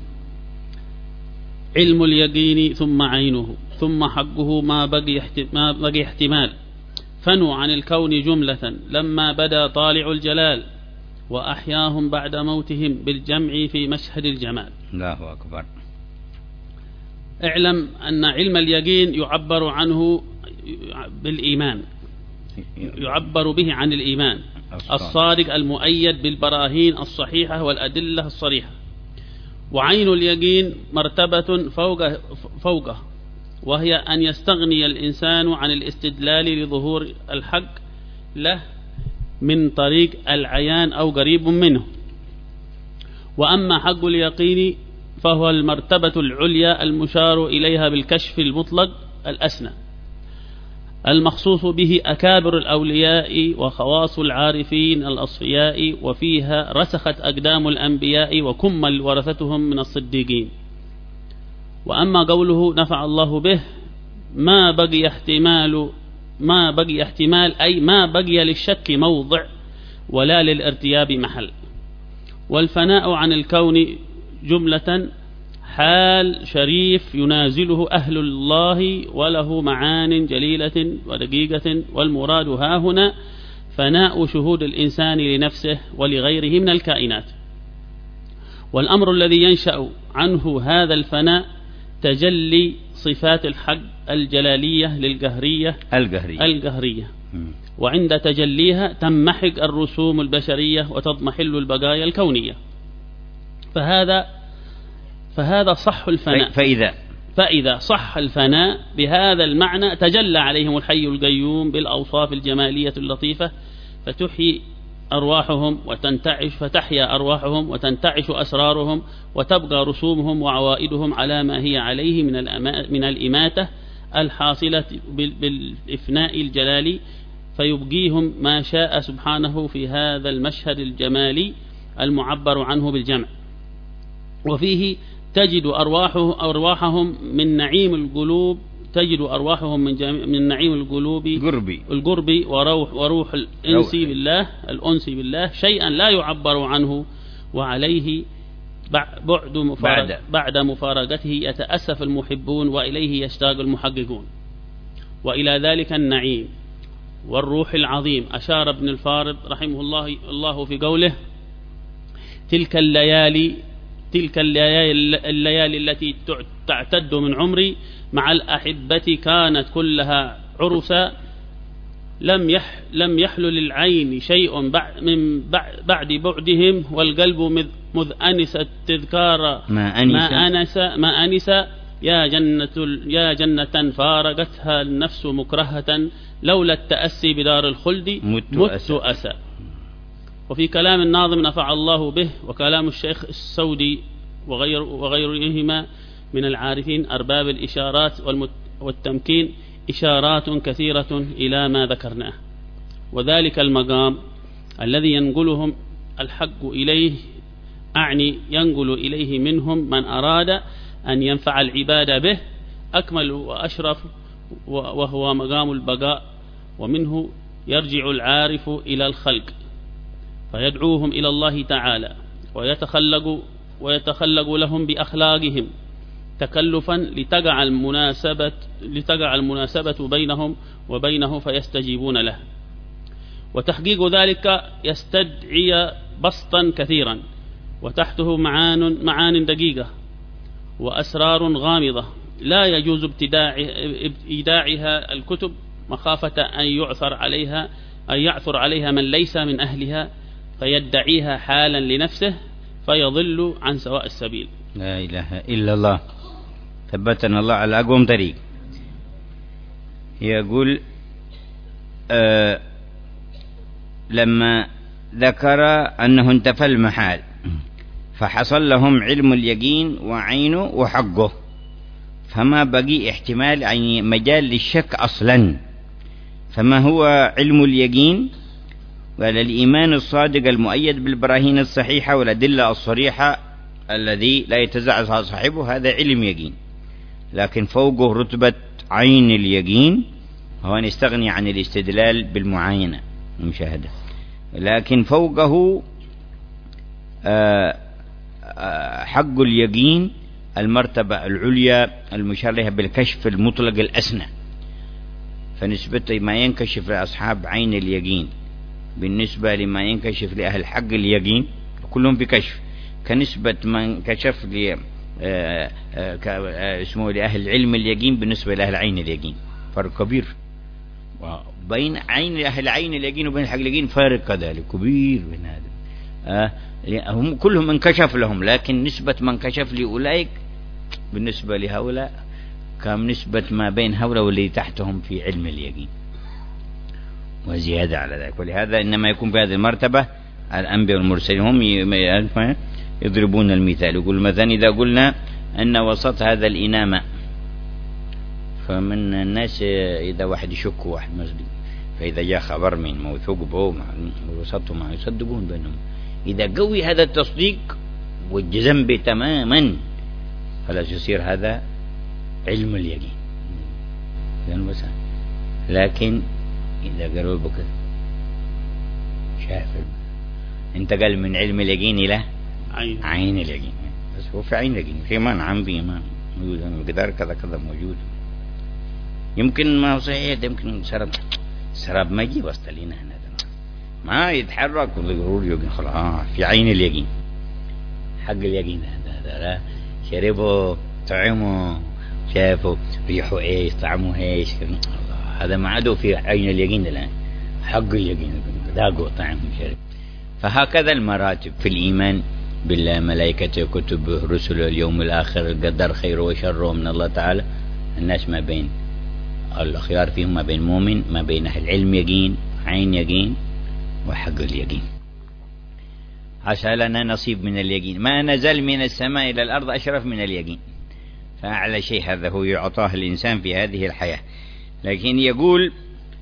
علم اليقين ثم عينه ثم حقه ما بقي احتمال، فنوا عن الكون جملة لما بدا طالع الجلال، وأحياهم بعد موتهم بالجمع في مشهد الجمال. الله أكبر. اعلم أن علم اليقين يعبر عنه بالإيمان، يعبر به عن الإيمان الصادق المؤيد بالبراهين الصحيحة والأدلة الصريحة. وعين اليقين مرتبة فوقه، وهي أن يستغني الإنسان عن الاستدلال لظهور الحق له من طريق العيان أو قريب منه. وأما حق اليقين فهو المرتبة العليا المشار إليها بالكشف المطلق الأسنى، المخصوص به أكابر الأولياء وخواص العارفين الأصفياء، وفيها رسخت أقدام الأنبياء وكمل ورثتهم من الصديقين. وأما قوله نفع الله به ما بقي احتمال أي ما بقي للشك موضع ولا للارتياب محل. والفناء عن الكون جملة حال شريف ينازله أهل الله وله معان جليلة ودقيقة، والمراد ها هنا فناء شهود الإنسان لنفسه ولغيره من الكائنات. والأمر الذي ينشأ عنه هذا الفناء تجلي صفات الحق الجلالية للقهرية القهرية، وعند تجليها تمحق الرسوم البشرية وتضمحل البقايا الكونية. فهذا صح الفناء. فإذا صح الفناء بهذا المعنى تجلى عليهم الحي القيوم بالأوصاف الجمالية اللطيفة، فتحيا أرواحهم وتنتعش أسرارهم، وتبقى رسومهم وعوائدهم على ما هي عليه من الإماتة الحاصلة بالإفناء الجلالي، فيبقيهم ما شاء سبحانه في هذا المشهد الجمالي المعبر عنه بالجمع. وفيه تجد أرواحهم من نعيم القلوب، من نعيم القرب وروح الأنس بالله شيئا لا يعبر عنه، وعليه بعد مفارقته يتأسف المحبون وإليه يشتاق المحققون. وإلى ذلك النعيم والروح العظيم أشار ابن الفارض رحمه الله في قوله: تلك الليالي التي تعتد من عمري مع الأحبة كانت كلها عرسا، لم يحل للعين شيء من بعد بعدهم، والقلب مذ أنس التذكار ما أنس يا جنة فارقتها النفس مكرهة، لولا التأسي بدار الخلد مت أسى. وفي كلام الناظم نفع الله به وكلام الشيخ السودي وغيرهما من العارفين أرباب الإشارات والتمكين إشارات كثيرة إلى ما ذكرناه. وذلك المقام الذي ينقلهم الحق إليه، أعني ينقل إليه منهم من أراد أن ينفع العباد به، أكمل وأشرف، وهو مقام البقاء، ومنه يرجع العارف إلى الخلق فيدعوهم إلى الله تعالى ويتخلق لهم بأخلاقهم تكلفا لتقع المناسبة بينهم وبينه فيستجيبون له. وتحقيق ذلك يستدعي بسطا كثيرا، وتحته معان دقيقة وأسرار غامضة لا يجوز إيداعها الكتب مخافة أن يعثر عليها من ليس من أهلها فيدعيها حالا لنفسه، فيضل عن سواء السبيل. لا إله إلا الله، ثبتنا الله على أقوم طريق. يقول لما ذكر أنه انتفى المحال فحصل لهم علم اليقين وعينه وحقه، فما بقي احتمال أي مجال للشك أصلا. فما هو علم اليقين؟ قال الإيمان الصادق المؤيد بالبراهين الصحيحة والأدلة الصريحة الذي لا يتزعزع صاحبه، هذا علم يقين. لكن فوقه رتبة عين اليقين، هو أن يستغني عن الاستدلال بالمعاينة المشاهدة. لكن فوقه حق اليقين المرتبة العليا المشار لها بالكشف المطلق الأسنى. فنسبة ما ينكشف لأصحاب عين اليقين بالنسبة لما ينكشف لأهل حق اليقين كلهم بكشف، كنسبة من كشف اسمه لأهل علم اليقين بالنسبة لأهل عين اليقين، فرق كبير. بين أهل عين اليقين وبين حق اليقين فارق كذلك كبير بين هذا. هم كلهم انكشف لهم، لكن نسبة من كشف لأولئك بالنسبة لهؤلاء كم نسبة ما بين هؤلاء واللي تحتهم في علم اليقين وزيادة على ذلك. ولهذا إنما يكون في هذه المرتبة الأنبياء والمرسلين، هم يضربون المثال. يقول مثلا إذا قلنا أن وسط هذا الإناء، فمن الناس إذا واحد يشك واحد مصدق، فإذا جاء خبر من موثوق به وسطه ما يصدقون بينهم. إذا قوي هذا التصديق والجزم به تماما خلاص يصير هذا علم اليقين. لكن إذا قالوا بك شايف انتقل من علم اليقين إلى عين اليقين، بس هو في عين اليقين في إيمان عام، في إيمان موجود، مقدار كذا كذا موجود. يمكن ما هو صحيح، يمكن سراب ما يجي وسط لنا هنا ما يتحرك والغرور يقين خلاص في عين اليقين. حق اليقين هذا لا شربه طعمه شافه ريحه ايش طعمه ايش، هذا ما عادوا في عين اليقين الآن، حق اليقين ذاقوا طعم شرب. فهكذا المراتب في الإيمان بالله، ملائكته كتبه رسله اليوم الآخر القدر خيره وشره من الله تعالى. الناس ما بين الأخيار فيهم ما بين مؤمن، ما بين أهل علم يقين عين يقين وحق اليقين. عسى لنا نصيب من اليقين، ما نزل من السماء إلى الأرض أشرف من اليقين، فأعلى شيء هذا هو يعطاه الإنسان في هذه الحياة. لكن يقول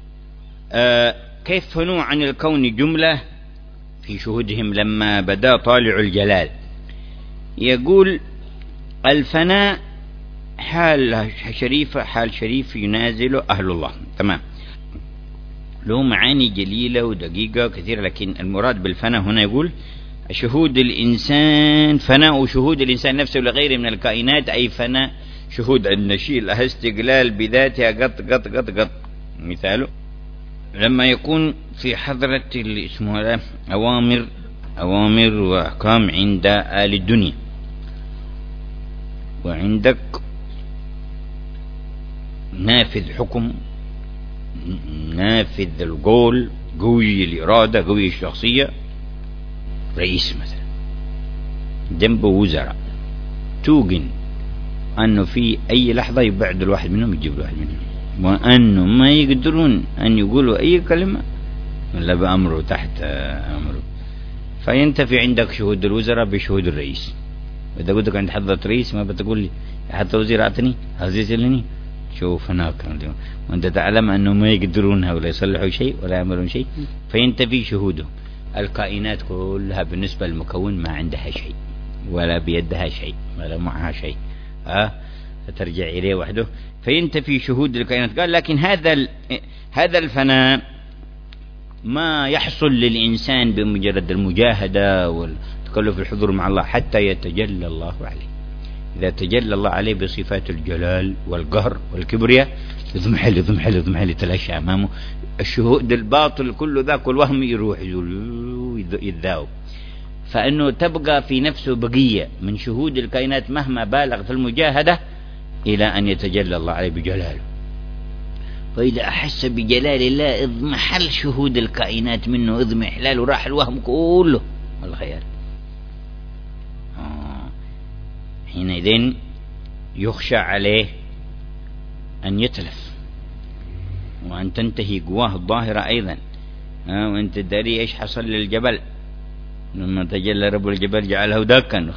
كيف فنوا عن الكون جملة في شهودهم لما بدا طالع الجلال. يقول الفناء حال شريفة، حال شريف ينازل أهل الله، تمام، له معاني جليلة ودقيقة كثيرة. لكن المراد بالفناء هنا يقول شهود الإنسان، فناء شهود الإنسان نفسه لغيره من الكائنات، أي فناء شهود النشيء لها استقلال بذاتها قط قط قط قط. مثاله لما يكون في حضرة اسمه أوامر وأحكام عند آل الدنيا، وعندك نافذ حكم، نافذ القول، قوي الإرادة، قوي الشخصية، رئيس مثلا جنبه وزراء، توقن أنه في أي لحظة يبعد الواحد منهم يجيب الواحد منهم، وأنه ما يقدرون أن يقولوا أي كلمة إلا بأمره تحت أمره. فينتفي عندك شهود الوزراء بشهود الرئيس. إذا قلت لك عند حضرة رئيس ما بتقول لي حتى وزير أعطني عزيز لني، شوف هناك وأنت تعلم أنه ما يقدرون ولا يصلحوا شيء ولا يعملون شيء، فينتفي شهودهم. الكائنات كلها بالنسبة للمكون ما عندها شيء ولا بيدها شيء ولا معها شيء، ترجع إليه وحده، فينتفي شهود الكائنات. قال لكن هذا الفناء ما يحصل للإنسان بمجرد المجاهدة والتكلف الحضور مع الله حتى يتجلى الله عليه. إذا تجلى الله عليه بصفات الجلال والقهر والكبرياء يضمحل يضمحل يضمحل يتلاشى أمامه الشهود الباطل كله ذاك والوهم يروح يذاوب. فإنه تبقى في نفسه بقية من شهود الكائنات مهما بالغ في المجاهدة إلى أن يتجلى الله عليه بجلاله. فإذا أحس بجلال الله اضمحل شهود الكائنات منه، اضمحلال وراح الوهم كله والخيال. حينئذ يخشى عليه أن يتلف وأن تنتهي قواه الظاهرة أيضا. وأنت تدري إيش حصل للجبل لما تجلى رب الجبل جعله داكا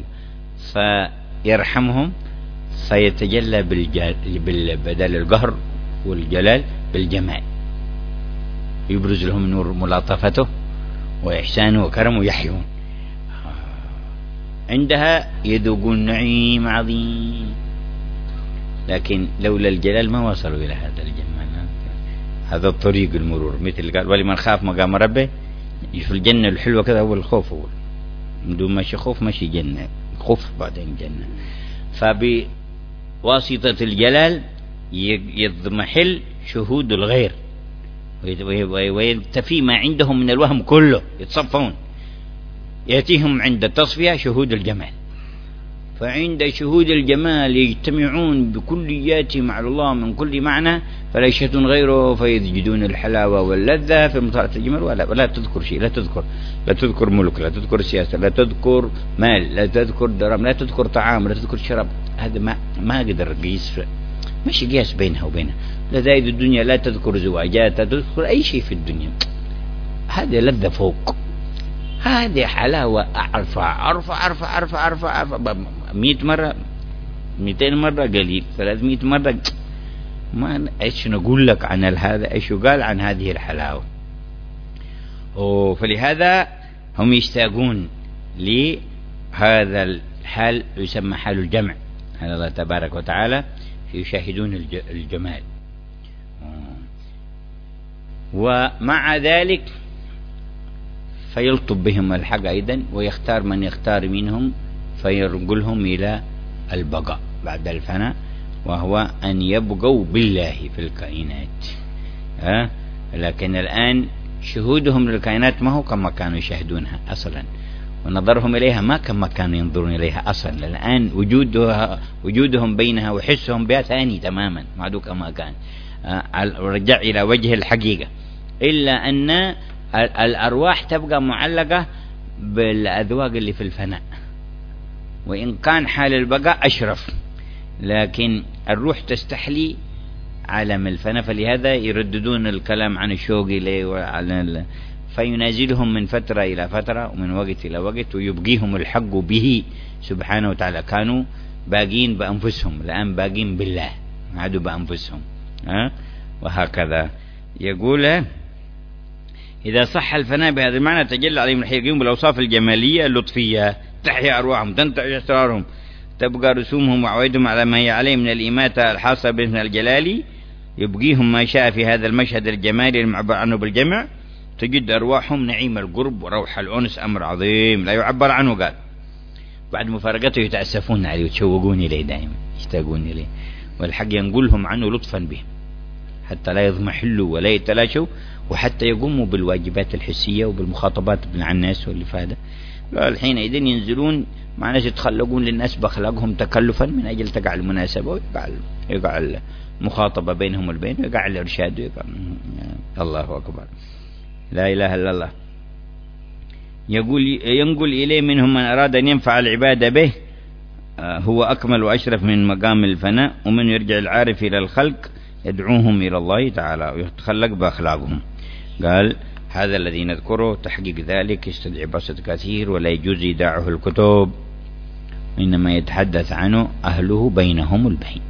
فيرحمهم فيتجلى بدل القهر والجلال بالجمال، يبرز لهم نور ملاطفته وإحسانه وكرمه يحيون، عندها يذوقون نعيم عظيم. لكن لولا الجلال ما وصلوا إلى هذا الجمال. هذا الطريق المرور، مثل قال ولمن خاف مقام ربه في الجنة الحلوة كذا هو الخوف، أول بدون ماشي خوف ماشي جنة، خوف بعدين جنة. فبواسطة الجلال يضمحل شهود الغير وينتفي ما عندهم من الوهم كله، يتصفون، يأتيهم عند التصفية شهود الجمال. فعند شهود الجمال يجتمعون بكلياتهم على الله من كل معنى، فلا يشهدون غيره فيجدون الحلاوة واللذة في مطالعة الجمال. ولا تذكر شيء، لا تذكر ملك، لا تذكر سياسة، لا تذكر مال، لا تذكر درهم، لا تذكر طعام، لا تذكر شراب. هذا ما قدر قيس، مش قياس بينها وبينها. لذائذ الدنيا لا تذكر زواجات، لا تذكر أي شيء في الدنيا. هذه لذة فوق، هذه حلاوة أرفع 100 مرة 200 مرة قليل، 300 مرة. ما إيش نقول لك عن هذا، إيش يقال عن هذه الحلاوة. فلهذا هم يشتاقون لهذا الحال، يسمى حال الجمع. هذا الله تبارك وتعالى يشاهدون الجمال. ومع ذلك فيلطف بهم الحق أيضا، ويختار من يختار منهم فيرجلهم إلى البقاء بعد الفناء، وهو أن يبقوا بالله في الكائنات. لكن الآن شهودهم للكائنات ما هو كما كانوا يشاهدونها أصلا، ونظرهم إليها ما كما كانوا ينظرون إليها أصلا. الآن وجودهم بينها وحسهم بها ثاني تماما، ما عادوا كما كان، رجع إلى وجه الحقيقة. إلا أن الأرواح تبقى معلقة بالأذواق اللي في الفناء، وإن كان حال البقاء أشرف، لكن الروح تستحلي عالم الفناء. فلهذا يرددون الكلام عن الشوق إليه فينازلهم من فترة إلى فترة ومن وقت إلى وقت، ويبقيهم الحق به سبحانه وتعالى. كانوا باقين بأنفسهم، الآن باقين بالله، عادوا بأنفسهم. وهكذا يقول إذا صح الفناء بهذا المعنى تجلى عليهم الحقيقيون بالأوصاف الجمالية اللطفية، تحيا أرواحهم، تنتعش أسرارهم، تبقى رسومهم وعويدهم على ما هي عليه من الإماتة الحاصة باسم الجلالي، يبقيهم ما شاء في هذا المشهد الجمالي المعبر عنه بالجمع. تجد أرواحهم نعيم القرب وروح الأنس، أمر عظيم لا يعبر عنه. قال بعد مفارقته يتأسفون عليه ويتشوقون إليه، دائما يشتاقون إليه، والحق ينقلهم عنه لطفا بهم حتى لا يضمحلوا ولا يتلاشوا، وحتى يقوموا بالواجبات الحسية وبالمخاطبات مع الناس واللي فهذا. حينئذ ينزلون مع ناس يتخلقون للناس بأخلاقهم تكلفا من أجل تقع المناسبة، ويقع المخاطبة بينهم البين، ويقع الإرشاد، ويقع الله أكبر لا إله إلا الله. ينقل إليه منهم من أراد أن ينفع العبادة به، هو أكمل وأشرف من مقام الفناء. ومن يرجع العارف إلى الخلق يدعوهم إلى الله تعالى ويتخلق بأخلاقهم. قال هذا الذي نذكره تحقيق ذلك يستدعي بسط كثير، ولا يجوز إيداعه الكتب، إنما يتحدث عنه أهله بينهم البين.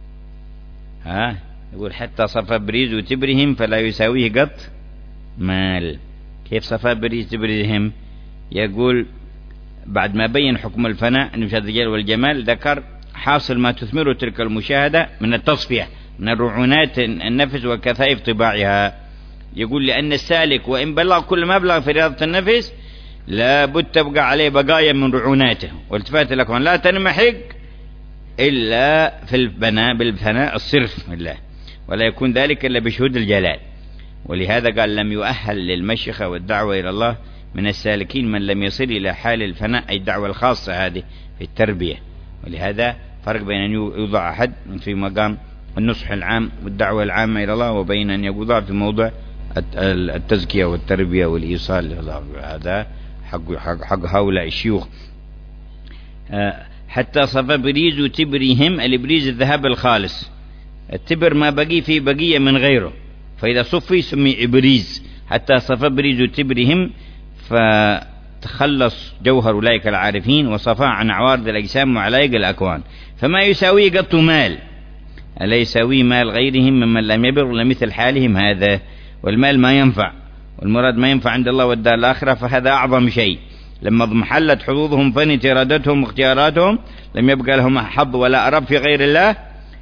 يقول حتى صفى بريز وتبرهم فلا يساويه قط مال. كيف صفى بريز تبرهم؟ يقول بعد ما بين حكم الفناء من الجلال والجمال، ذكر حاصل ما تثمره تلك المشاهدة من التصفية من الرعونات النفس وكثائف طباعها. يقول لأن السالك وإن بلغ كل ما بلغ في رياضة النفس لابد تبقى عليه بقايا من رعوناته، والتفات لكم لا تنمحق إلا في البناء بالفناء الصرف لله، ولا يكون ذلك إلا بشهود الجلال. ولهذا قال لم يؤهل للمشيخة والدعوة إلى الله من السالكين من لم يصل إلى حال الفناء، أي الدعوة الخاصة هذه في التربية. ولهذا فرق بين أن يوضع أحد في مقام النصح العام والدعوة العامة إلى الله، وبين أن يوضع في موضع التزكية والتربية والإيصال إلى الله. هذا حق هؤلاء الشيوخ. حتى صفى بريز تبرهم، الإبريز الذهب الخالص، التبر ما بقي فيه بقية من غيره، فإذا صفي سمي إبريز. حتى صفى بريز تبرهم فتخلص جوهر أولئك العارفين وصفى عن عوارض الأجسام وعلائق الأكوان، فما يساوي قط مال، ألا يساوي مال غيرهم ممن لم يبر لمثل حالهم هذا. والمال ما ينفع، والمراد ما ينفع عند الله والدار الآخرة، فهذا أعظم شيء. لما اضمحلت حظوظهم فنت إرادتهم واختياراتهم، لم يبقى لهم حظ ولا أرب في غير الله،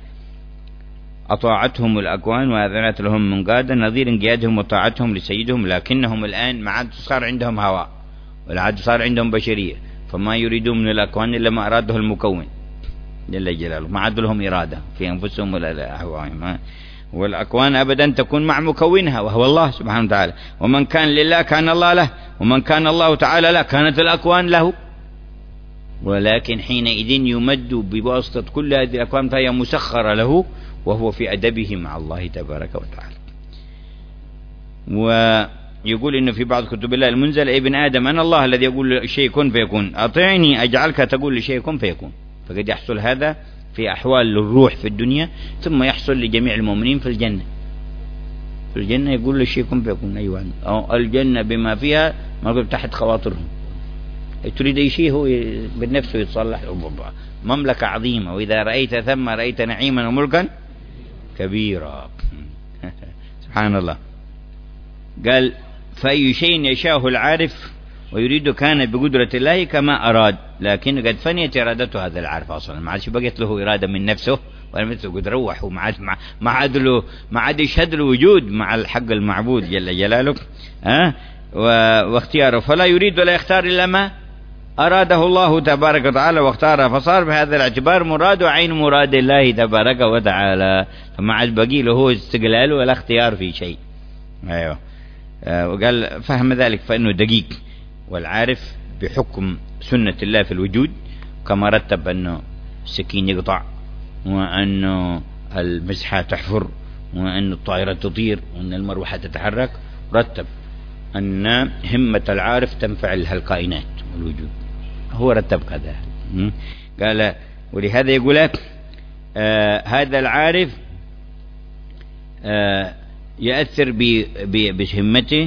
أطاعتهم الأكوان وأذنت لهم منقادا نظير انقيادهم وطاعتهم لسيدهم. لكنهم الآن ما عاد صار عندهم هواء ولا عاد صار عندهم بشرية، فما يريدون من الأكوان إلا ما أراده المكون جل جلاله، ما عاد لهم إرادة في أنفسهم ولا أهوائهم. والأكوان أبدا تكون مع مكونها وهو الله سبحانه وتعالى، ومن كان لله كان الله له، ومن كان الله تعالى له كانت الأكوان له. ولكن حينئذ يمد بواسطة كل هذه الأكوان فهي مسخرة له، وهو في أدبه مع الله تبارك وتعالى. ويقول إنه في بعض كتب الله المنزل: ابن آدم أنا الله الذي يقول الشيء كن فيكون، أطيعني أجعلك تقول لشيء كن فيكون. فقد يحصل هذا في أحوال الروح في الدنيا، ثم يحصل لجميع المؤمنين في الجنة. في الجنة يقول لشيء كن فيكون. أيوة، أو الجنة بما فيها ما تحت خواطرهم، تريد أي شيء هو بنفسه يتصلح. مملكة عظيمة، وإذا رأيت ثم رأيت نعيما وملكا كبيرا. سبحان الله. قال: فأي شيء يشاءه العارف ويريد كان بقدرة الله كما أراد، لكن قد فنيت إرادته هذا العارف أصلا، ما عادش بقيت له إرادة من نفسه ولا مثله، قد روح وما عاد يشهد له وجود مع الحق المعبود جل جلاله واختياره، فلا يريد ولا يختار إلا ما أراده الله تبارك وتعالى واختاره، فصار بهذا الاعتبار مراد عين مراد الله تبارك وتعالى، فما عاد بقي له استقلال ولا اختيار في شيء. أيوه. وقال: فهم ذلك فإنه دقيق، والعارف بحكم سنة الله في الوجود، كما رتب أنه السكين يقطع، وأنه المسحة تحفر، وأن الطائرة تطير، وأن المروحة تتحرك، رتب أن همة العارف تنفع لها الكائنات والوجود، هو رتب كذا. قال: ولهذا يقول هذا العارف يأثر بهمته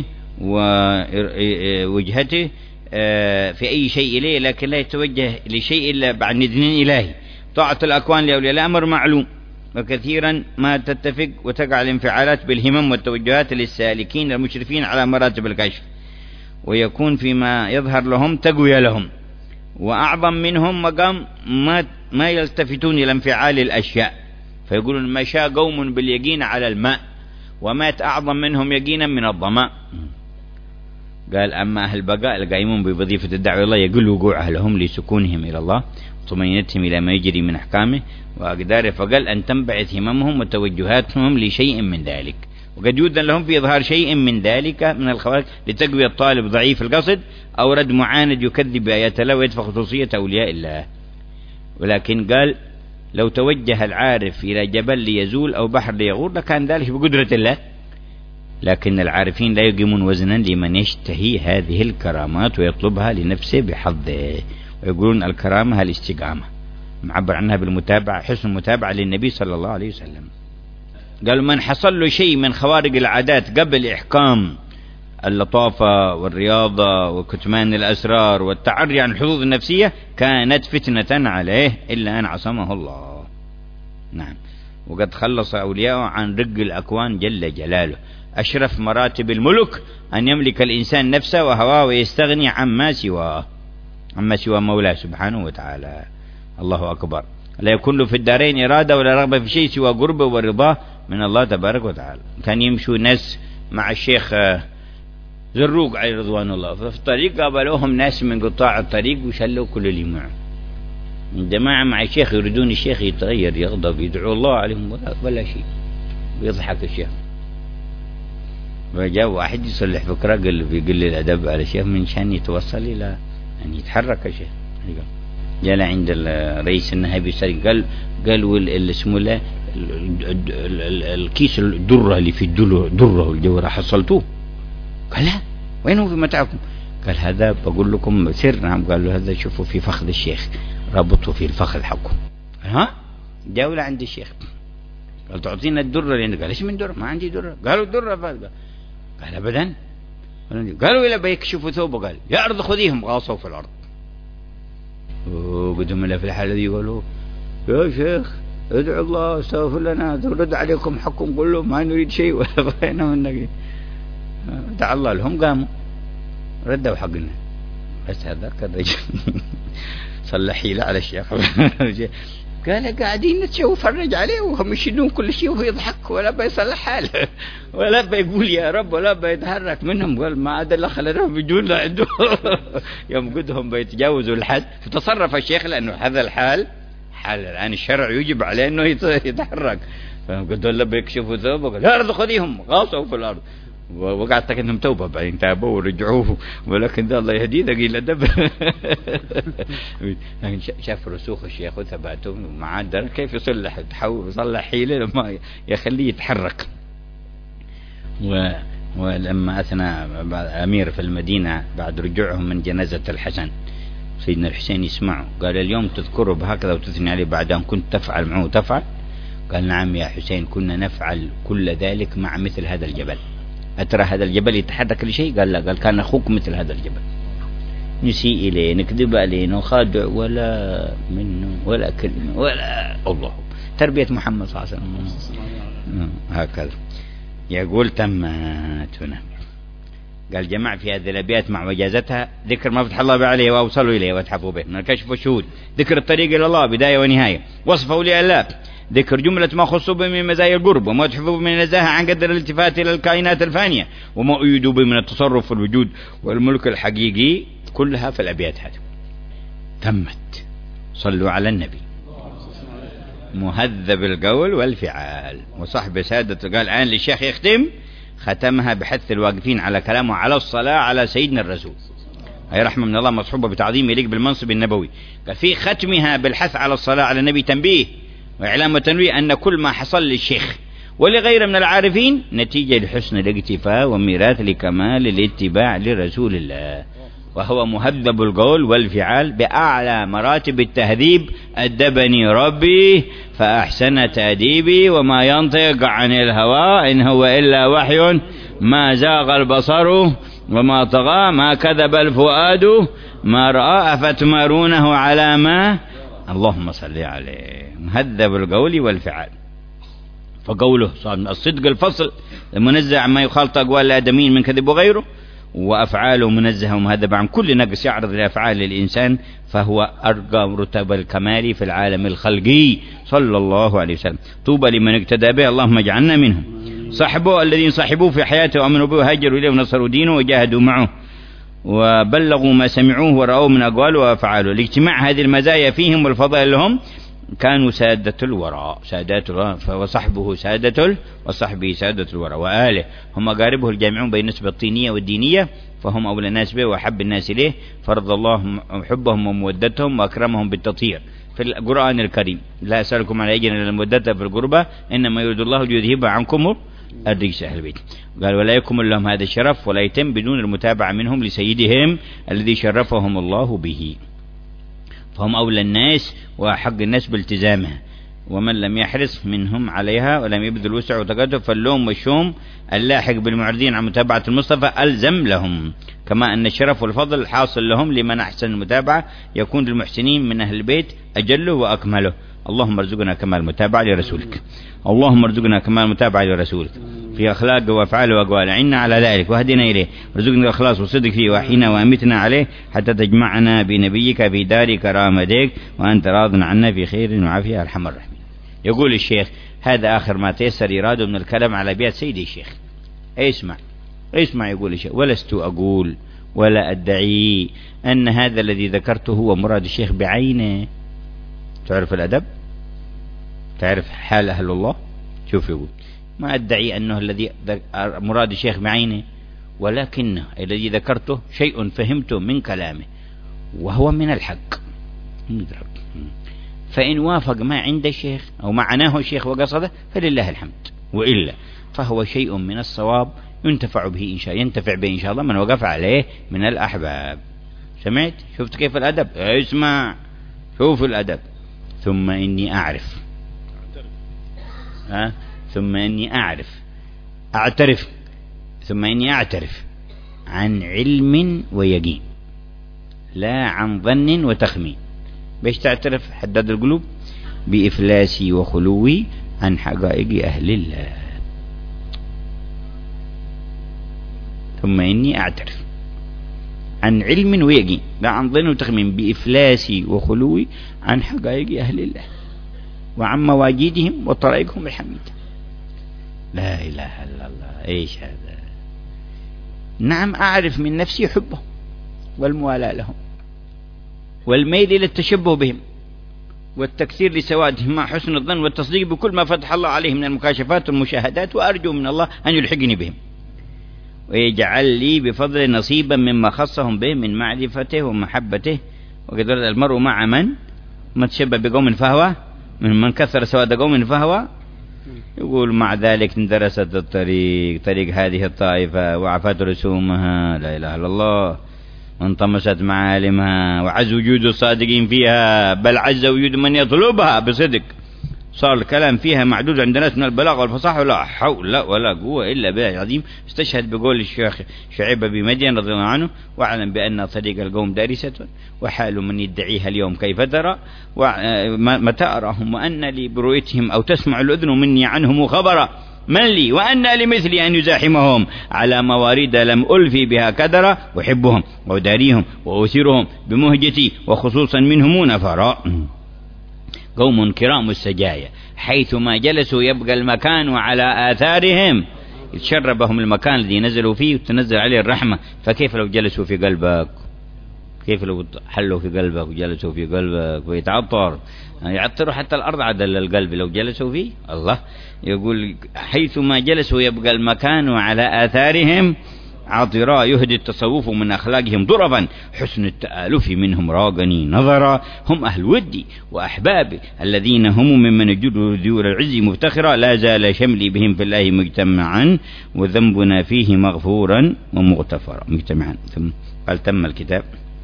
ووجهته في أي شيء إليه، لكن لا يتوجه لشيء إلا بعد إذن إلهي. طاعة الأكوان لأولياء الأمر معلوم، وكثيرا ما تتفق وتقع الانفعالات بالهمم والتوجهات للسالكين المشرفين على مراتب الكشف، ويكون فيما يظهر لهم تقوية لهم، وأعظم منهم مقام ما يلتفتون إلى انفعال الأشياء، فيقولون: ما شاء قوم باليقين على الماء ومات أعظم منهم يقينا من الظماء. قال: أما أهل البقاء القائمون بوظيفة الدعوة إلى الله يقل وقوعها لهم لسكونهم إلى الله وطمأنينتهم إلى ما يجري من أحكامه وأقداره، فقال أن تنبعث هممهم وتوجهاتهم لشيء من ذلك، وقد يؤذن لهم في إظهار شيء من ذلك من الخوارج لتقوية الطالب ضعيف القصد أو رد معاند يكذب بآيات الله ويدفع خصوصية أولياء الله. ولكن قال: لو توجه العارف إلى جبل ليزول أو بحر ليغور لكان ذلك بقدرة الله، لكن العارفين لا يقيمون وزنا لمن يشتهي هذه الكرامات ويطلبها لنفسه بحظه، ويقولون الكرامة الاستقامة، معبر عنها بالمتابعة، حسن المتابعة للنبي صلى الله عليه وسلم. قالوا: من حصل له شيء من خوارق العادات قبل إحكام اللطافة والرياضة وكتمان الأسرار والتعري عن الحظوظ النفسية كانت فتنة عليه إلا أن عصمه الله. نعم. وقد خلص أولياءه عن رق الأكوان جل جلاله. أشرف مراتب الملك أن يملك الإنسان نفسه وهواه ويستغني عما سوى مولاه سبحانه وتعالى. الله أكبر. لا يكون له في الدارين إرادة ولا رغبة في شيء سوى قربه ورضاه من الله تبارك وتعالى. كان يمشوا ناس مع الشيخ زروق عليه رضوان الله، ففي الطريق قابلوهم ناس من قطاع الطريق وشلوا كل اللي معه. الجماعة مع الشيخ يريدون الشيخ يتغير، يغضب، يدعو الله عليهم ولا شيء، بيضحك الشيخ. وجاء واحد يصلح فكرة بيقل الأدب على الشيخ من شان يتوصل إلى أن يتحرك الشيخ. جاء عند الرئيس النهائي قال واللي اسمه له الكيس الدرة اللي في الدرة والجوهرة حصلتوه؟ قال: لا. وين هو في متاعكم؟ قال: هذا بقول لكم سر. نعم. قال له: هذا شوفوا في فخذ الشيخ ربطوا في الفخذ حقه. ها جاءوا عند الشيخ قال تعطينا الدرة اللي عندك. قال ايش من درة؟ ما عندي درة. قالوا الدرة. قال ابدا. قالوا إلا بيكشفوا ثوبه. قال يا أرض خذيهم. غاصوا في الأرض. وقدهم إلا في الحالة دي قالوا يا شيخ ادعوا الله استغفر لنا ترد عليكم حقكم. قل له ما نريد شيء ولا بغينا منك. دعا الله لهم قاموا ردوا حقنا. بس هذاك الرجل صلى حيلة على الشيخ قال قاعدين نتفرج عليه وهم يشيلون كل شيء وهو يضحك ولا بيصلح حاله ولا بيقول يا رب ولا بيتحرك منهم. قال ما عاد الا خلنا بيجون لعنده. يوم قدهم بيتجاوزوا الحد فتصرف الشيخ لانه هذا الحال حال الان الشرع يجب عليه انه يتحرك. فقدوا له بيكشفوا ثوبه. قال يا ارض خذيهم. غاصوا في الارض. وقعدت انهم توبه بعدين تابوا ورجعوه. ولكن ده الله يهديه ثقيل الادب. لكن شاف رسوخ الشيخ وثباته ومعاه درك كيف يصلح يصلح حيله لما يخليه يتحرك. ولما اثنى امير في المدينه بعد رجوعهم من جنازه الحسن سيدنا الحسين يسمعه قال اليوم تذكره بهكذا وتثني عليه بعد ان كنت تفعل معه تفعل. قال نعم يا حسين كنا نفعل كل ذلك مع مثل هذا الجبل. أترى هذا الجبل يتحرك لشيء؟ قال لا. قال كان أخوك مثل هذا الجبل نسيء إليه نكذب عليه نخادع ولا منه ولا كلمة ولا الله. تربية محمد صلى الله عليه وسلم هكذا. يقول تمت هنا. قال جمع في هذه الأبيات مع وجازتها ذكر ما فتح الله عليه وأوصلوا إليه واتحفوا به من الكشف والشهود. ذكر الطريق إلى الله بداية ونهاية. وصف أولياء الله. ذكر جملة ما خصوا به من مزايا القرب وما تحفظوا من النزاهة عن قدر الالتفات إلى الكائنات الفانية وما أيدوا به من التصرف في الوجود والملك الحقيقي. كلها في الأبيات هذه. تمت. صلوا على النبي. مهذب القول والفعال وصحب سادة. قال الآن للشيخ يختم ختمها بحث الواقفين على كلامه على الصلاة على سيدنا الرسول. هي رحمة من الله مصحوبة بتعظيم يليق بالمنصب النبوي. قال في ختمها بالحث على الصلاة على النبي تنبيه وإعلام وتنويه أن كل ما حصل للشيخ ولغيره من العارفين نتيجة لحسن الاقتفاء وميراث لكمال الاتباع لرسول الله. وهو مهذب القول والفعال بأعلى مراتب التهذيب. أدبني ربي فأحسن تأديبي وما ينطق عن الهوى إن هو إلا وحي ما زاغ البصر وما طغى ما كذب الفؤاد ما رأى أفتمارونه على ما. اللهم صل عليه. مهذب القول والفعال. فقوله الصدق الفصل المنزه عما يخالط أقوال الآدمين من كذب وغيره وأفعاله منزهة ومهذبة عن كل نقص يعرض لأفعال الإنسان فهو أرقى رتب الكمال في العالم الخلقي صلى الله عليه وسلم. طوبى لمن اقتدى به اللهم اجعلنا منهم. صحبه الذين صحبوه في حياته وأمنوا به وهاجروا إليه ونصروا دينه وجاهدوا معه وبلغوا ما سمعوه ورأوه من أقواله وأفعاله. لاجتماع هذه المزايا فيهم والفضائل لهم كانوا سادة الوراء سادات الوراء وصحبه سادة وصحبه سادة الوراء وآله هم أقاربه الجامعون بين النسبة الطينية والدينية فهم أولى الناس به وأحب الناس إليه فرض الله حبهم ومودتهم وأكرمهم بالتطهير في القرآن الكريم. لا أسألكم على أجر المودة في القربة إنما يريد الله ليذهب عنكم الرجس أهل البيت. قال ولا يكمل لهم هذا الشرف ولا يتم بدون المتابعة منهم لسيدهم الذي شرفهم الله به فهم أولى الناس وحق الناس بالتزامها ومن لم يحرص منهم عليها ولم يبذل وسع وتقدم فاللوم والشوم اللاحق بالمعرضين عن متابعة المصطفى ألزم لهم. كما أن الشرف والفضل الحاصل لهم لمن أحسن المتابعة يكون للمحسنين من أهل البيت أجله وأكمله. اللهم ارزقنا كمال المتابعة لرسولك. اللهم ارزقنا كمال المتابعة لرسولك في أخلاقه وأفعاله وأقواله. عنا على ذلك واهدنا إليه ارزقنا الإخلاص والصدق فيه وأحينا وأمتنا عليه حتى تجمعنا بنبيك في دار كرامتك وأنت راض عنا في خير وعافية أرحم الراحمين. يقول الشيخ هذا آخر ما تيسر إراده من الكلام على أبيات سيدي الشيخ. اسمع يقول الشيخ ولست أقول ولا أدعي أن هذا الذي ذكرته هو مراد الشيخ بعينه. تعرف الأدب تعرف حال أهل الله. شوف يقول ما أدعي أنه الذي مراد الشيخ بعينه ولكن الذي ذكرته شيء فهمته من كلامه وهو من الحق فإن وافق ما عند الشيخ أو معناه الشيخ وقصده فلله الحمد وإلا فهو شيء من الصواب ينتفع به إن شاء الله من وقف عليه من الأحباب. سمعت؟ شفت كيف الأدب؟ اسمع شوفوا الأدب. ثم إني أعرف، ثم إني أعترف، ثم إني أعترف عن علم ويقين لا عن ظن وتخمين. باش تعترف؟ حدد القلوب بإفلاسي وخلوي عن حقائق أهل الله. ثم إني أعترف عن علم ويقين لا عن ظن وتخمين بإفلاسي وخلوي عن حقائق أهل الله وعن مواجيدهم وطرائقهم الحميدة. لا إله إلا الله. إيش هذا؟ نعم، أعرف من نفسي حبهم والموالاة لهم والميل إلى التشبه بهم والتكثير لسوادهم مع حسن الظن والتصديق بكل ما فتح الله عليه من المكاشفات والمشاهدات، وأرجو من الله أن يلحقني بهم ويجعل لي بفضل نصيبا مما خصهم به من معرفته ومحبته. وقد ورد المرء مع من تشبه بقوم فهو من كثر سواد قوم فهو. يقول مع ذلك اندرست طريق هذه الطائفة وعفت رسومها، لا إله إلا الله، وانطمست معالمها وعز وجود الصادقين فيها، بل عز وجود من يطلبها بصدق. صار الكلام فيها معدود عند الناس من البلاغة والفصاحة، ولا حول ولا قوة إلا بالله العظيم. استشهد بقول الشيخ شعيب بن مدين رضي الله عنه: واعلم بأن طريق القوم دارسة وحال من يدعيها اليوم كيف ترى متى أراهم، وأن لي برؤيتهم أو تسمع الأذن مني عنهم خبرا، من لي وأن لمثلي أن يزاحمهم على موارد لم ألفي بها كدرا، أحبهم وأداريهم وأثيرهم بمهجتي وخصوصا منهم نفراء، قوم كرام السجايا حيثما جلسوا يبقى المكان وعلى آثارهم يتشربهم المكان الذي نزلوا فيه وتنزل عليه الرحمة. فكيف لو جلسوا في قلبك؟ كيف لو حلوا في قلبك وجلسوا في قلبك ويتعطر؟ يعطروا حتى الأرض عدل القلب لو جلسوا فيه. الله يقول حيثما جلسوا يبقى المكان وعلى آثارهم عطرا، يهدي التصوف من أخلاقهم ضربا، حسن التآلف منهم راقني نظرا، هم أهل ودي وأحبابي الذين هم ممن يجدوا ذيول العز مفتخرا، لا زال شملي بهم في الله مجتمعا وذنبنا فيه مغفورا ومغتفرا مجتمعا. ثم قال: تم الكتاب،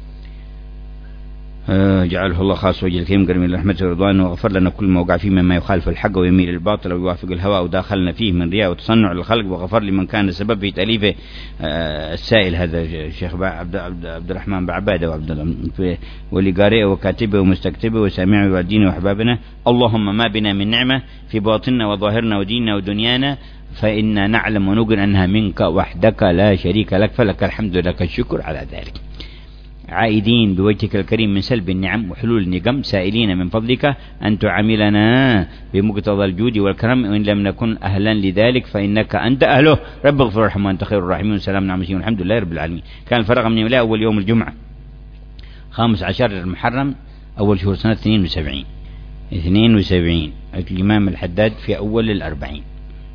جعله الله خاص وجه الكريم كريم رحمته ورضوانه، وغفر لنا كل ما وقع فيه مما يخالف الحق ويميل الباطل ويوافق الهوى وداخلنا فيه من رياء وتصنع للخلق، وغفر لمن كان السبب في تأليفه. السائل هذا الشيخ عبد الرحمن بعبادة واللي قارئه وكاتبه ومستكتبه وسامعه ووالدينا وأحبابنا. اللهم ما بنا من نعمة في باطننا وظاهرنا وديننا ودنيانا فإنا نعلم ونوقن أنها منك وحدك لا شريك لك، فلك الحمد لك الشكر على ذلك. عائدين بوجهك الكريم من سلب النعم وحلول النقم، سائلين من فضلك أن تعاملنا بمقتضى الجود والكرم، وإن لم نكن أهلا لذلك فإنك أنت أهله. رب اغفر وارحم وأنت خير الراحمين، وسلام على المرسلين والحمد لله رب العالمين. كان الفرغ من ولاء أول يوم الجمعة 15 المحرم أول شهور سنة 72 الإمام الحداد في أول 40.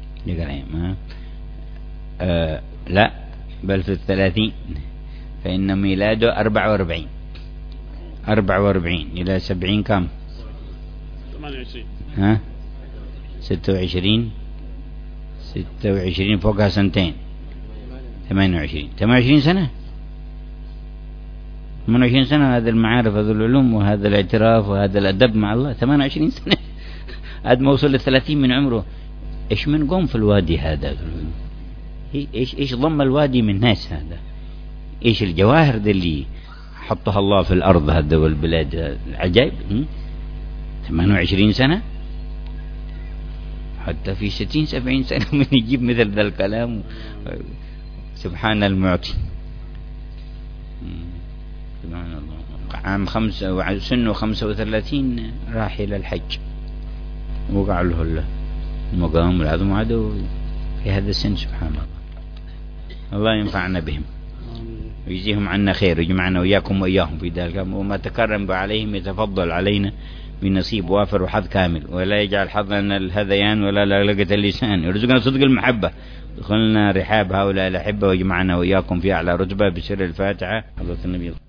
لا بل في 30، فإن ميلاده 44 إلى 70 كم؟ 28. 26 فوقها سنتين، 28 سنة. 28 سنة. هذا المعارف، هذا العلوم، وهذا الاعتراف، وهذا الأدب مع الله. 28 سنة قد ما وصل ل30 من عمره. إيش من قوم في الوادي هذا؟ إيش ضم الوادي من ناس هذا؟ إيش الجواهر دي اللي حطها الله في الأرض هذا والبلاد العجائب. 28 سنة. حتى في 60-70 سنة من يجيب مثل ذا الكلام. سبحان المعطي. سبحان الله. عام 5 سنه 35 راح إلى الحج، وقع له المقام والعظم عدو في هذا السن. سبحان الله. الله ينفعنا بهم ويجزيهم عنا خير، ويجمعنا وإياكم وإياهم في ذلك. وما تكرم عليهم يتفضل علينا بنصيب وافر وحظ كامل، ولا يجعل حظنا الهذيان ولا لقلقة اللسان، يرزقنا صدق المحبة، دخلنا رحاب هؤلاء الأحبة، ويجمعنا وإياكم في أعلى رتبة بسر الفاتحة. حضرة النبي.